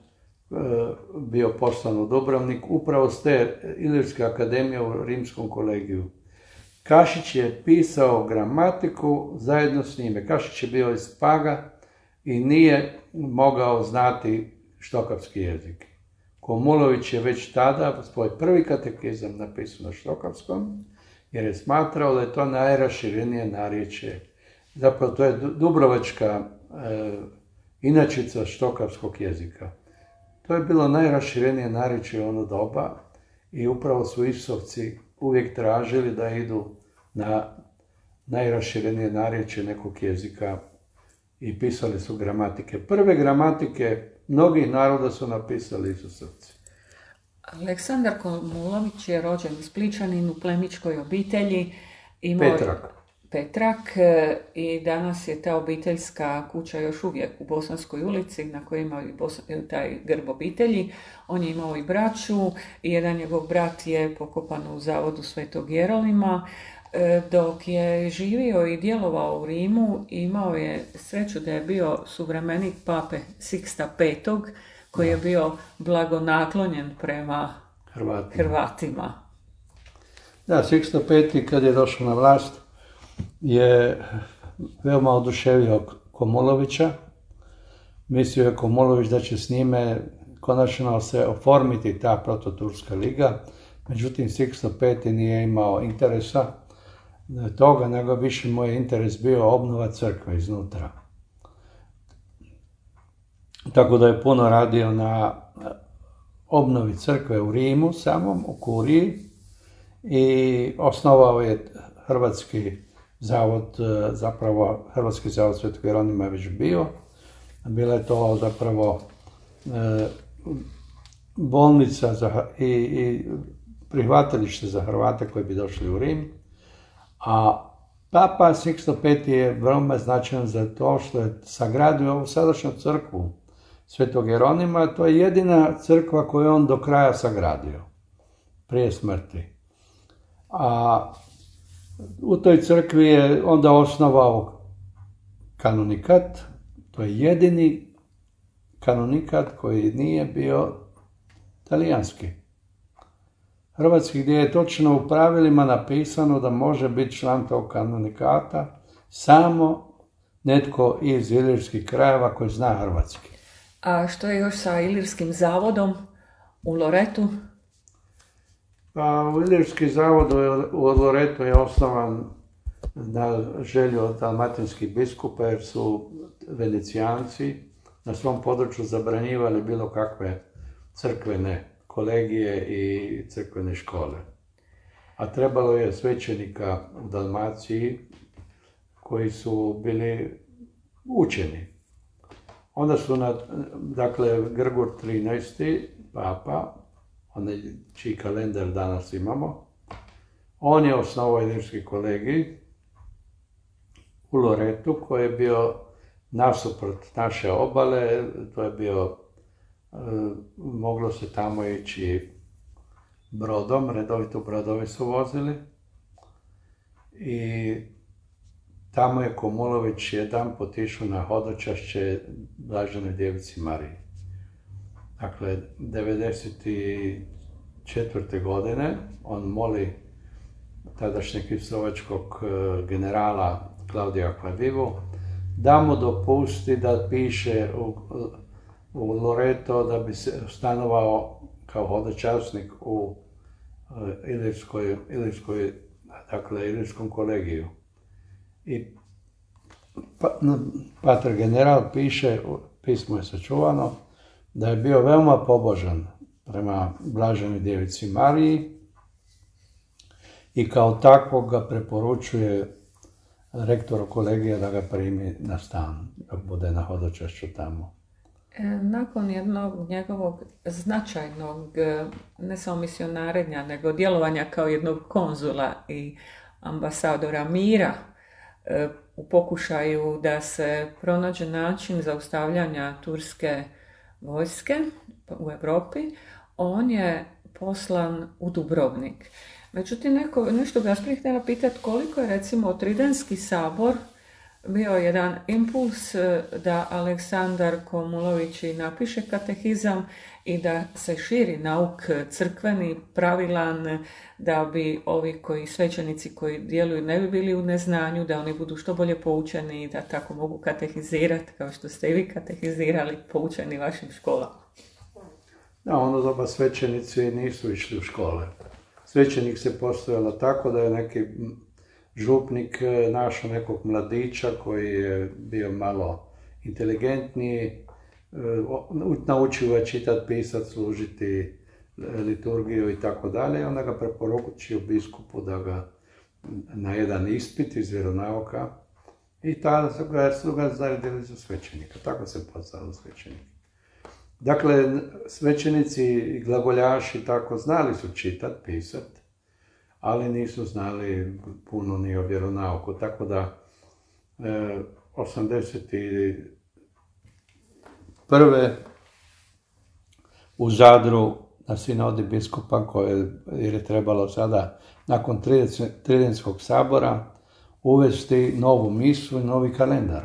bio poslan u Dubrovnik, upravo s te Ilirske akademije u Rimskom kolegiju. Kašić je pisao gramatiku zajedno s njime. Kašić je bio iz Paga i nije mogao znati štokavski jezik. Komulović je već tada svoj prvi katekizam napisao na štokavskom, jer je smatrao da je to najraširenije narječje. Zapravo to je dubrovačka e, inačica štokavskog jezika. To je bilo najraširenije narječje ono doba i upravo su Isovci uvijek tražili da idu na najraširenije narječje nekog jezika i pisali su gramatike. Prve gramatike mnogih naroda su napisali Isusovci. Aleksandar Komulović je rođen u Spličanin u plemićkoj obitelji. Imao Petrak. Petrak i danas je ta obiteljska kuća još uvijek u Bosanskoj ulici na kojoj ima i taj grb obitelji. On je imao i braću i jedan njegov brat je pokopan u zavodu Svetog Jerolima. Dok je živio i djelovao u Rimu, imao je sreću da je bio suvremenik pape Siksta petog koji je bio blagonaklonjen prema Hrvatima. Hrvatima. Da, Siksto peti kad je došao na vlast je veoma oduševio Komulovića. Mislio je Komulović da će s njime konačno se oformiti ta prototurska liga, međutim Siksto peti nije imao interesa toga, nego više mu je interes bio obnova crkve iznutra. Tako da je puno radio na obnovi crkve u Rimu, samom u Kuriji, i osnovao je Hrvatski zavod, zapravo Hrvatski zavod Svetog Jeronima je već bio. Bila je to zapravo e, bolnica za, i, i prihvatilište za Hrvate koji bi došli u Rim. A Papa Siksto peti je veoma značajan za to što je sagradio ovu sadašnju crkvu Svetog Jeronima. To je jedina crkva koju je on do kraja sagradio, prije smrti. A u toj crkvi je onda osnovao kanonikat. To je jedini kanonikat koji nije bio talijanski. Hrvatski, gdje je točno u pravilima napisano da može biti član tog kanonikata samo netko iz ilirskih krajeva koji zna hrvatski. A što je još sa Ilirskim zavodom u Loretu? Pa, Ilirski zavod u Loretu je osnovan na želju od dalmatinskih biskupa, jer su Venecijanci na svom području zabranjivali bilo kakve crkvene kolegije i crkvene škole. A trebalo je svećenika u Dalmaciji koji su bili učeni. Onda su, na, dakle, Grgur trinaesti, papa, onaj čiji kalendar danas imamo, on je osnovao Ilirski kolegij u Loretu, koji je bio nasuprot naše obale. To je bio, e, moglo se tamo ići brodom, redovito brodovi su vozili. I tamo je Komulović jedan put išao na hodočašće Blaženoj Djevici Mariji. Dakle, devedeset četvrte godine on moli tadašnjeg kristovačkog generala Klaudija Kladivu da mu dopusti da piše u, u Loreto, da bi se stanovao kao hodočasnik u Ilirskoj, Ilirskoj, dakle, Ilirskom kolegiju. I pa, pater general piše, pismo je sačuvano, da je bio veoma pobožan prema Blaženoj Djevici Mariji i kao takvog ga preporučuje rektoru kolegija da ga primi na stan, da bude na hodočašću tamo. Nakon jednog njegovog značajnog, ne samo misionarenja, nego djelovanja kao jednog konzula i ambasadora mira u pokušaju da se pronađe način zaustavljanja turske vojske u Europi, on je poslan u Dubrovnik. Međutim, neko, nešto ga bih htjela pitati koliko je recimo Tridentski sabor bio jedan impuls da Aleksandar Komulović napiše katehizam i da se širi nauk crkveni, pravilan, da bi ovi koji svećenici koji djeluju ne bi bili u neznanju, da oni budu što bolje poučeni i da tako mogu katehizirati, kao što ste i vi katehizirali, poučeni vašim školama. Da, ono doba svećenici nisu išli u škole. Svećenik se postojalo tako da je neki župnik našao nekog mladića koji je bio malo inteligentniji, naučio ga čitati, pisati, služiti liturgiju i tako dalje. Onda ga preporučio biskupu da ga na jedan ispit iz vjeronauka I tada su ga, su ga zaredili za svećenika. Tako se postao svećenik. Dakle, svećenici i glagoljaši tako znali su čitat, pisat, ali nisu znali puno ni o vjeronauku. Tako da, e, osamdeset prve u Zadru na sinodi biskupa, koje jer je trebalo sada nakon Tridentskog sabora uvesti novu misu i novi kalendar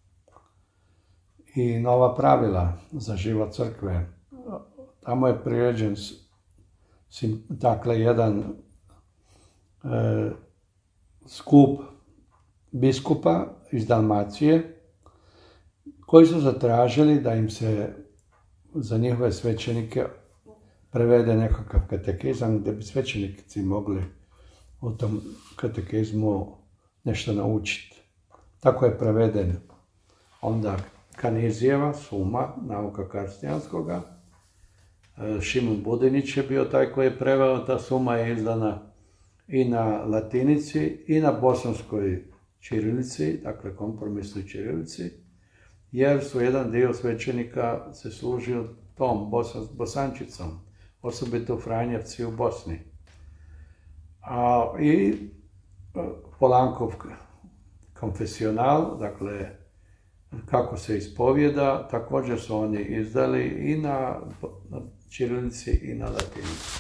i nova pravila za život crkve. Tamo je priređen dakle jedan e, skup biskupa iz Dalmacije koji su zatražili da im se za njihove svećenike prevede nekakav katekizam gdje bi svećenici mogli u tom katekizmu nešto naučiti. Tako je preveden onda Kanizijeva Suma, nauka kršćanskoga. Šimon Budinić je bio taj koji je preveo, ta Suma je izdana i na latinici i na bosanskoj ćirilici, dakle kompromisnoj ćirilici, jer su jedan dio svećenika se služio tom bosančicom, osobito Franjevci u Bosni. A, i Polankov konfesional, dakle kako se ispovjeda, također su oni izdali i na, na ćirilici i na latinici.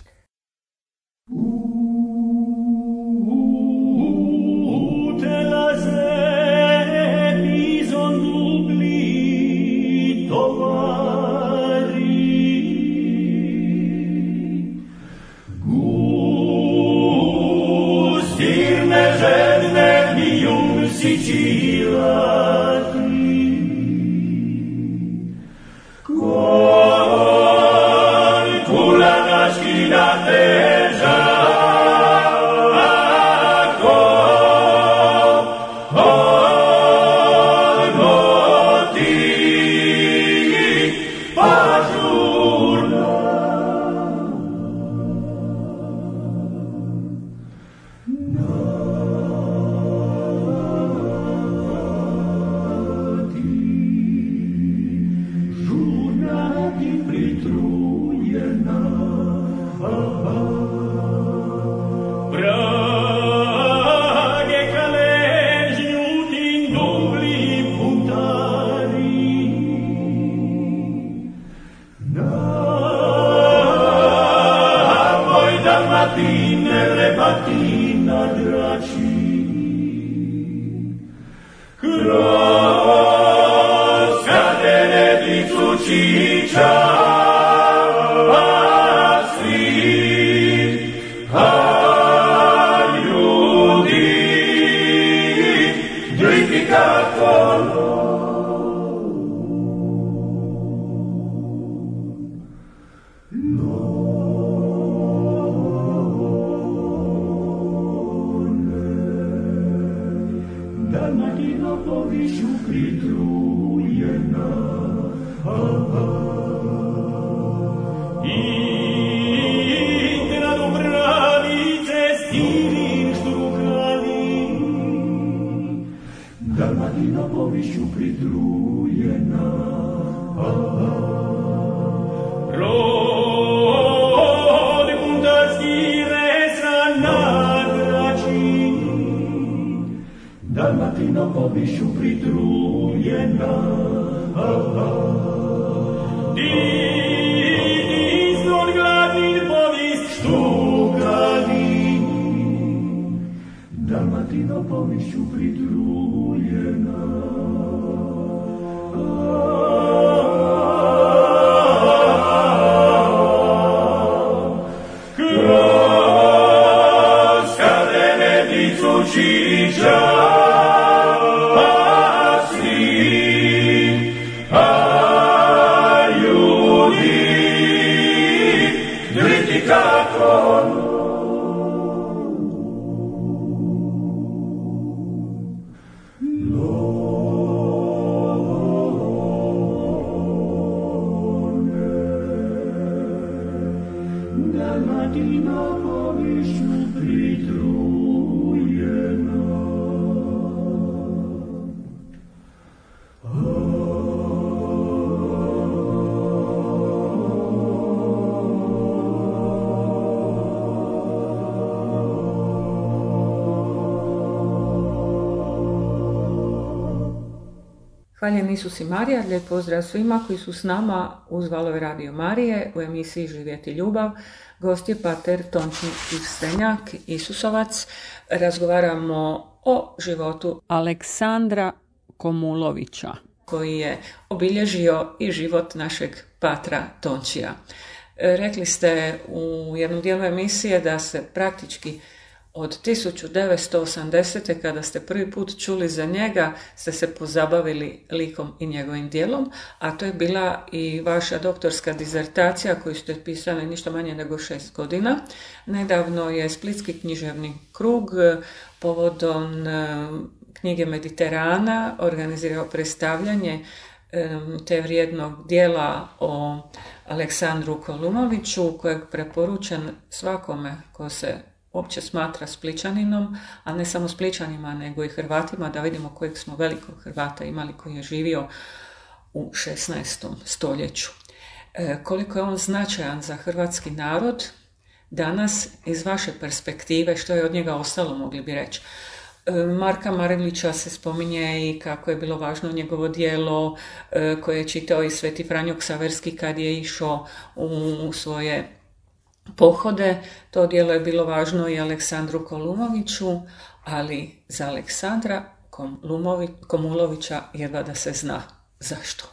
Hvaljen Isus i Marija, lijep pozdrav svima koji su s nama uz valove Radio Marije u emisiji Živjeti ljubav. Gost je pater Tonči Trstenjak, Isusovac. Razgovaramo o životu Aleksandra Komulovića, koji je obilježio i život našeg patra Tončija. Rekli ste u jednom dijelu emisije da se praktički od tisuću devetsto osamdesete. kada ste prvi put čuli za njega, ste se pozabavili likom i njegovim djelom, a to je bila i vaša doktorska dizertacija koju ste pisali ništa manje nego šest godina. Nedavno je Splitski književni krug povodom knjige Mediterana organizirao predstavljanje te vrijednog dijela o Aleksandru Kolumoviću, kojeg preporučam svakome ko se uopće smatra Splićaninom, a ne samo Splićanima, nego i Hrvatima, da vidimo kojeg smo velikog Hrvata imali koji je živio u šesnaestom stoljeću. E, koliko je on značajan za hrvatski narod danas iz vaše perspektive, što je od njega ostalo, mogli bi reći. E, Marka Marulića se spominje i kako je bilo važno njegovo djelo e, koje je čitao i Sveti Franjo Ksaverski kad je išao u svoje pohode. To djelo je bilo važno i Aleksandru Kolumoviću, ali za Aleksandra Komulovića jedva da se zna. Zašto?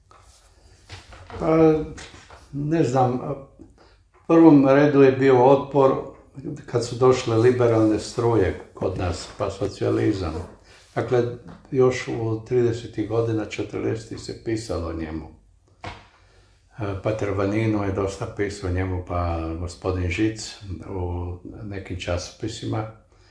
Pa, ne znam. U prvom redu je bio otpor kad su došle liberalne struje kod nas, pa socijalizam. Dakle, još u tridesetih godina, četrdesetih se pisalo o njemu. Pater Vanino je dosta pisao o njemu, pa gospodin Žic u nekim časopisima.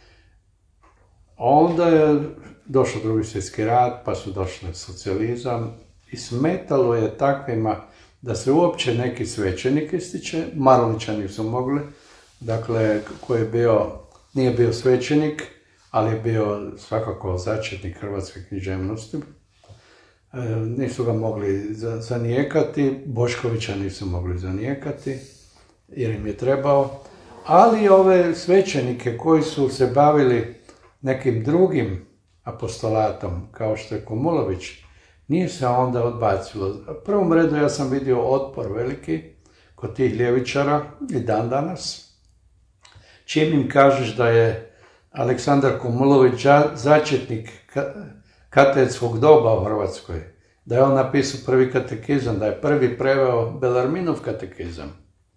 Onda je došao Drugi svjetski rat, pa su došli socijalizam i smetalo je takvima da se uopće neki svećenik ističe. Marulićani su mogli, dakle, koji je bio, nije bio svećenik, ali je bio svakako začetnik hrvatske književnosti. Nisu ga mogli zanijekati, Boškovića nisu mogli zanijekati, jer im je trebao. Ali ove svećenike koji su se bavili nekim drugim apostolatom, kao što je Komulović, nije se onda odbacilo. U prvom redu ja sam vidio otpor veliki kod tih ljevičara i dan danas. Čim im kažeš da je Aleksandar Komulović začetnik katedrskog doba u Hrvatskoj, da je on napisao prvi katekizam, da je prvi preveo Belarminov katekizam,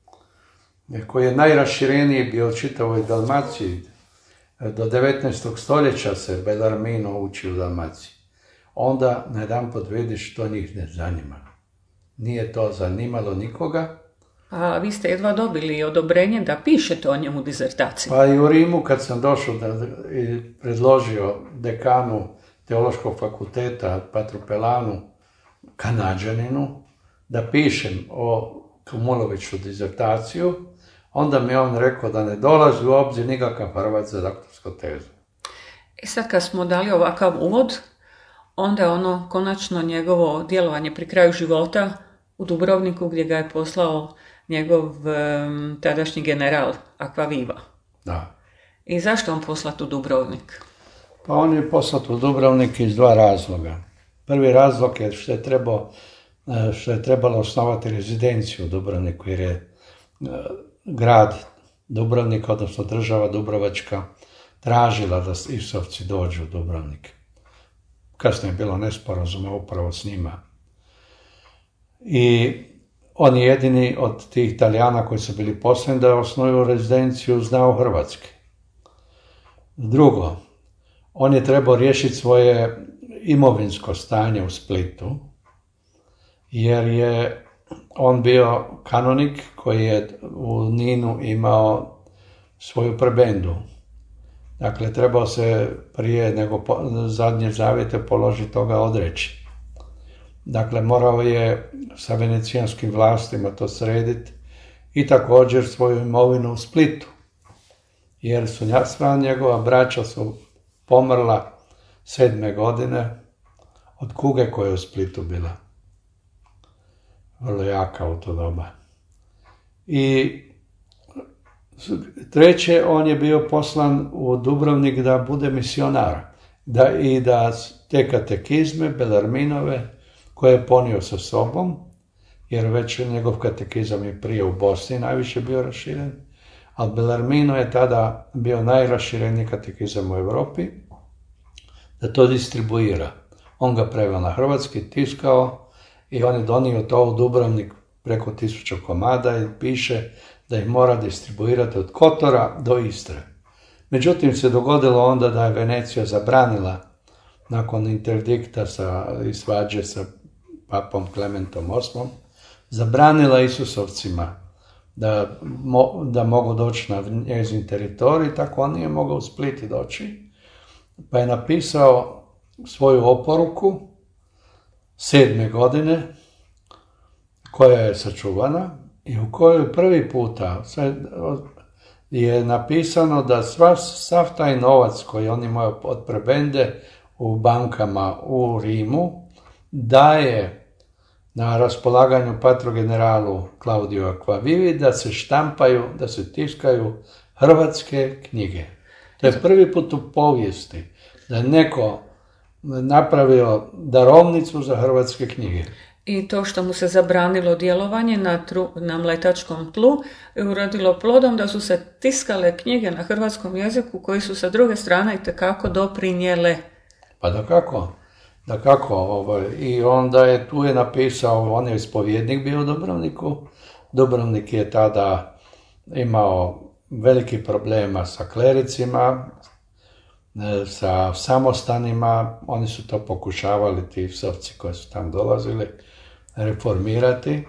koji je najrašireniji bio u čitavoj Dalmaciji. Do devetnaestog stoljeća se Belarmino uči u Dalmaciji. Onda najedanput vidiš što njih ne zanima. Nije to zanimalo nikoga. A vi ste jedva dobili odobrenje da pišete o njemu dizertaciju. Pa i u Rimu kad sam došao da, i predložio dekanu Teološkog fakulteta, patru Pelanu, Kanađaninu, da pišem o Komuloviću dizertaciju, onda mi je on rekao da ne dolazi u obzir nikakav Hrvat za doktorsku tezu. I sad kad smo dali ovakav uvod, onda je ono konačno njegovo djelovanje pri kraju života u Dubrovniku, gdje ga je poslao njegov um, tadašnji general Akvaviva. Da. I zašto on poslat u Dubrovnik? Pa on je poslat u Dubrovnik iz dva razloga. Prvi razlog je što je, trebao, što je trebalo osnovati rezidenciju u Dubrovniku, jer je grad Dubrovnik, odnosno država Dubrovačka, tražila da Isovci dođu u Dubrovnik. Kasnije je bilo nesporazuma upravo s njima. I on je jedini od tih Italijana koji su bili poslani da osnuju rezidenciju znao hrvatski. Drugo, on je trebao riješiti svoje imovinsko stanje u Splitu, jer je on bio kanonik koji je u Ninu imao svoju prebendu. Dakle, trebao se prije nego po, zadnje zavjete položiti toga odreći. Dakle, morao je sa venecijanskim vlastima to srediti i također svoju imovinu u Splitu, jer su sva njegova braća su pomrla sedme godine od kuge koja je u Splitu bila. Vrlo jaka u to doba. I treće, on je bio poslan u Dubrovnik da bude misionar. da, i da te katekizme Belarminove koje je ponio sa sobom, jer već njegov katekizam je prije u Bosni najviše bio raširen, ali Belarmino je tada bio najrašireniji katekizam u Europi, da to distribuira. On ga preveo na hrvatski, tiskao i on je donio to u Dubrovnik preko tisuću komada i piše da ih mora distribuirati od Kotora do Istre. Međutim, se dogodilo onda da je Venecija zabranila, nakon interdikta sa, i svađe sa papom Klementom osmom, zabranila Isusovcima da, mo, da mogu doći na njezin teritorij, tako on nije mogao u Split doći. Pa je napisao svoju oporuku sedme godine, koja je sačuvana i u kojoj prvi puta je napisano da sva, sav taj novac koji oni imaju od prebende u bankama u Rimu daje na raspolaganju patrogeneralu Claudio Acquavivi da se štampaju, da se tiskaju hrvatske knjige. To je prvi put u povijesti da je neko napravio darovnicu za hrvatske knjige. I to što mu se zabranilo djelovanje na, tru, na mletačkom tlu je urodilo plodom da su se tiskale knjige na hrvatskom jeziku koji su sa druge strane itekako doprinijele. Pa da kako? Da kako? Ovaj, I onda je tu je napisao, on je ispovjednik bio u Dubrovniku. Dubrovnik je tada imao veliki problema sa klericima, sa samostanima. Oni su to pokušavali, ti sovci koji su tam dolazili, reformirati.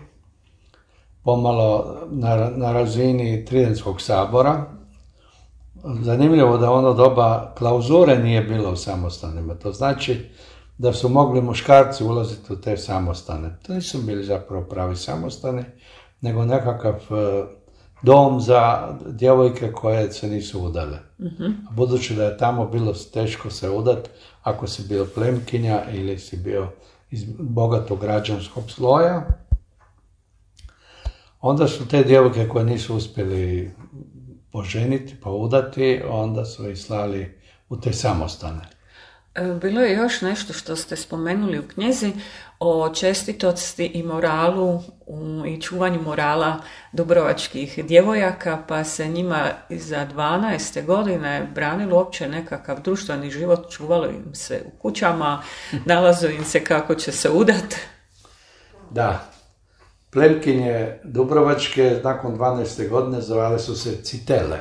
Pomalo na, na razini Tridentskog sabora. Zanimljivo da ono doba klauzure nije bilo u samostanima. To znači da su mogli muškarci ulaziti u te samostane. To nisu bili zapravo pravi samostane, nego nekakav dom za djevojke koje se nisu udale. Mm-hmm. Budući da je tamo bilo teško se udat, ako si bio plemkinja ili si bio iz bogatog građanskog sloja, onda su te djevojke koje nisu uspjeli poženiti, pa udati, onda su ih slali u te samostane. Bilo je još nešto što ste spomenuli u knjizi o čestitosti i moralu i čuvanju morala dubrovačkih djevojaka, pa se njima iza dvanaeste godine branilo uopće nekakav društveni život, čuvalo im se u kućama, nalazilo im se kako će se udati. Da, plemkinje dubrovačke nakon dvanaeste godine zvale su se Citele.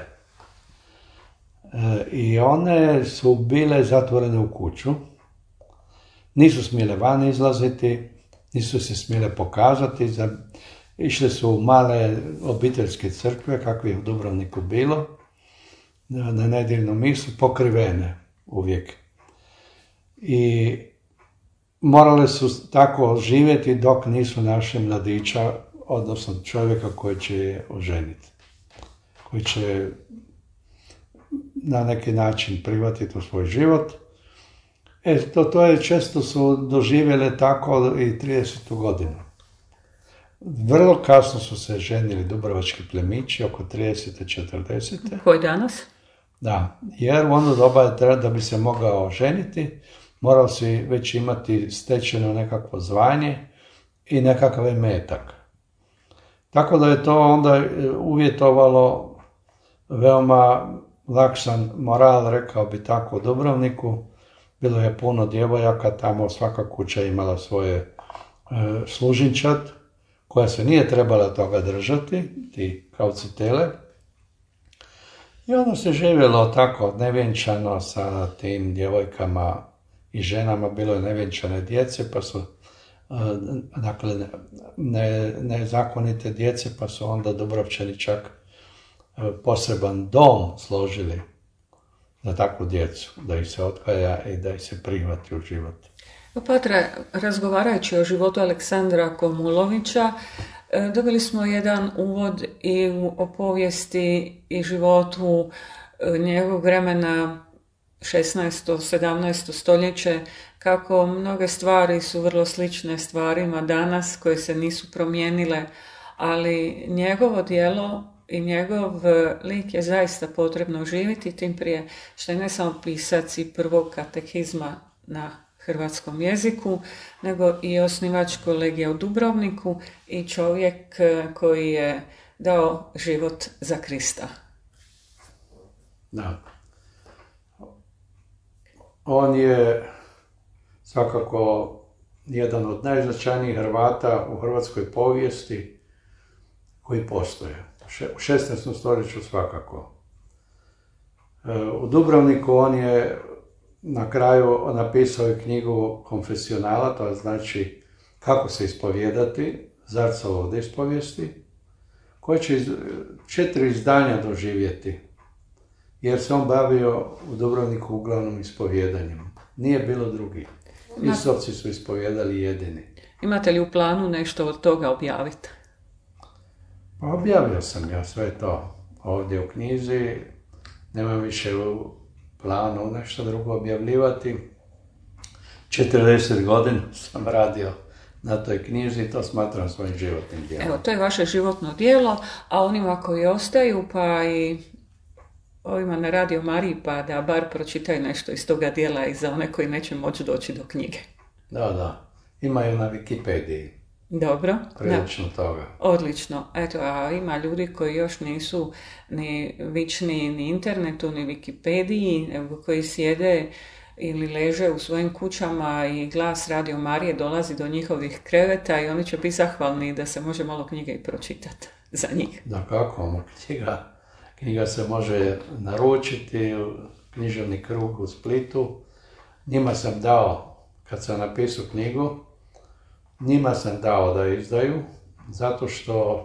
I one su bile zatvorene u kuću, nisu smjele van izlaziti, nisu se smjele pokazati, išle su u male obiteljske crkve, kakve je u Dubrovniku bilo, na nedjeljnu misu, pokrivene uvijek. I morale su tako živjeti dok nisu našli mladića, odnosno čovjeka koji će je oženiti, koji će na neki način prihvatiti u svoj život. E, to, to je često su doživjele tako i tridesetu godinu. Vrlo kasno su se ženili dubrovački plemići, oko tridesete četrdesete Koji danas? Da, jer u ono doba da bi se mogao ženiti, morao si već imati stečeno nekakvo zvanje i nekakav imetak. Tako da je to onda uvjetovalo veoma laksan moral, rekao bi tako, u Dubrovniku. Bilo je puno djevojaka, tamo svaka kuća imala svoje e, služinčad, koja se nije trebala toga držati, ti kao Citele. I onda se živjelo tako nevjenčano sa tim djevojkama i ženama, bilo je nevjenčane djece, pa su, e, dakle, ne, nezakonite djece, pa su onda Dubrovčani čak poseban dom složili za takvu djecu, da ih se odgaja i da ih se prihvati u život. Patre, razgovarajući o životu Aleksandra Komulovića, dobili smo jedan uvod i o povijesti i životu njegovog vremena šesnaesto sedamnaesto stoljeće, kako mnoge stvari su vrlo slične stvarima danas koje se nisu promijenile, ali njegovo djelo i njegov lik je zaista potrebno živjeti, tim prije što je ne samo pisac i prvog katekizma na hrvatskom jeziku, nego i osnivač kolegija u Dubrovniku i čovjek koji je dao život za Krista. Da. On je svakako jedan od najznačajnijih Hrvata u hrvatskoj povijesti koji postoje. U šesnaestom stoljeću svakako. U Dubrovniku on je na kraju napisao i knjigu Konfesionala, to znači kako se ispovijedati, Zarcovog ispovijesti, koje će iz, četiri izdanja doživjeti, jer se on bavio u Dubrovniku uglavnom ispovjedanjem. Nije bilo drugih. Istovci su ispovjedali jedini. Imate li u planu nešto od toga objaviti? Pa objavio sam ja sve to ovdje u knjizi. Nemam više u planu nešto drugo objavljivati. četrdeset godina sam radio na toj knjizi i to smatram svojim životnim djelom. Evo, to je vaše životno djelo, a onima koji ostaju, pa i ovima na Radio Mariji, pa da bar pročitaju nešto iz toga djela i za one koji neće moći doći do knjige. Da, da. Imaju na Wikipediji. Dobro. Prilično toga. Odlično. Eto, a ima ljudi koji još nisu ni vični ni internetu, ni Wikipediji, nego koji sjede ili leže u svojim kućama i glas Radio Marije dolazi do njihovih kreveta i oni će biti zahvalni da se može malo knjige i pročitati za njih. Da, kako? Knjiga, knjiga se može naručiti u književni krug u Splitu. Njima sam dao, kad sam napisao knjigu, njima sam dao da izdaju, zato što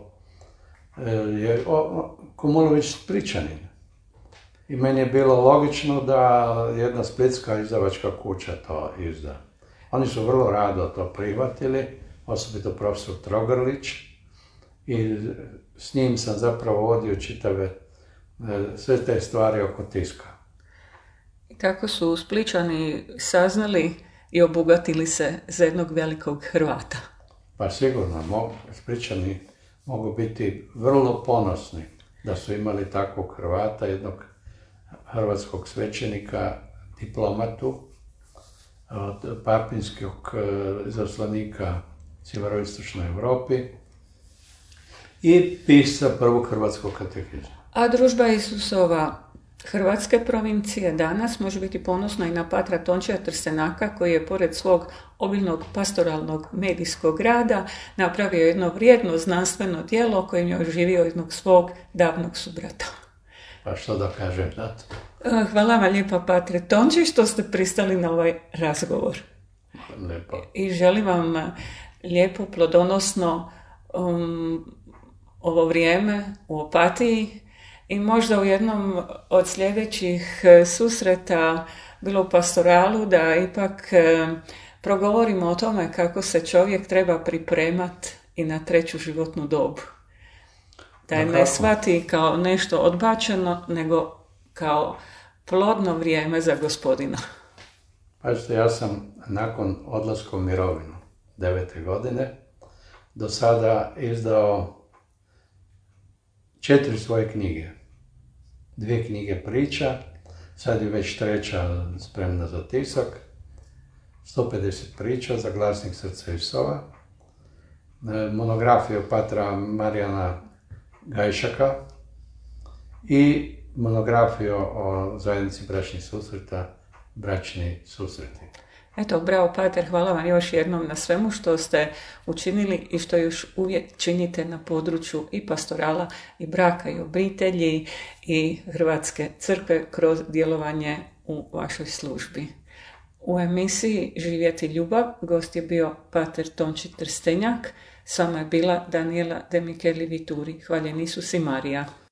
je Kumulović Splićanin. I meni je bilo logično da jedna splitska izdavačka kuća to izda. Oni su vrlo rado to prihvatili, osobito profesor Trogrlić, i s njim sam zapravo vodio čitave sve te stvari oko tiska. I kako su Splićani saznali i obogatili se za jednog velikog Hrvata? Pa sigurno, mo, Splićani mogu biti vrlo ponosni da su imali takvog Hrvata, jednog hrvatskog svećenika, diplomatu, od papinskog izaslanika sjeveroistočnoj Europi i pisca prvog hrvatskog katekizma. A družba Isusova Hrvatske provincije danas može biti ponosna i na patra Tončija Trstenaka, koji je pored svog obilnog pastoralnog medijskog rada napravio jedno vrijedno znanstveno djelo kojim je oživio jednog svog davnog subrata. Pa što da kažem na to? Hvala vam lijepa, patre Tonči, što ste pristali na ovaj razgovor. Lijepo. I želim vam lijepo, plodonosno um, ovo vrijeme u Opatiji i možda u jednom od sljedećih susreta, bilo u pastoralu, da ipak progovorimo o tome kako se čovjek treba pripremati i na treću životnu dobu. Da je ne shvati kao nešto odbačeno, nego kao plodno vrijeme za Gospodina. Pazite, ja sam nakon odlaska u mirovinu devete godine do sada izdao četiri svoje knjige. Dvije knjige priča, sad je već treća spremna za tisak, sto pedeset priča za glasnik Srca Isova, monografiju patra Marijana Gajšaka i monografiju o zajednici bračnih susreta, Bračni susreti. Eto, bravo pater, hvala vam još jednom na svemu što ste učinili i što još uvijek činite na području i pastorala, i braka, i obitelji, i Hrvatske crkve kroz djelovanje u vašoj službi. U emisiji Živjeti ljubav gost je bio pater Tonči Trstenjak, sama je bila Daniela De Micheli Vituri. Hvaljen Isus i Marija.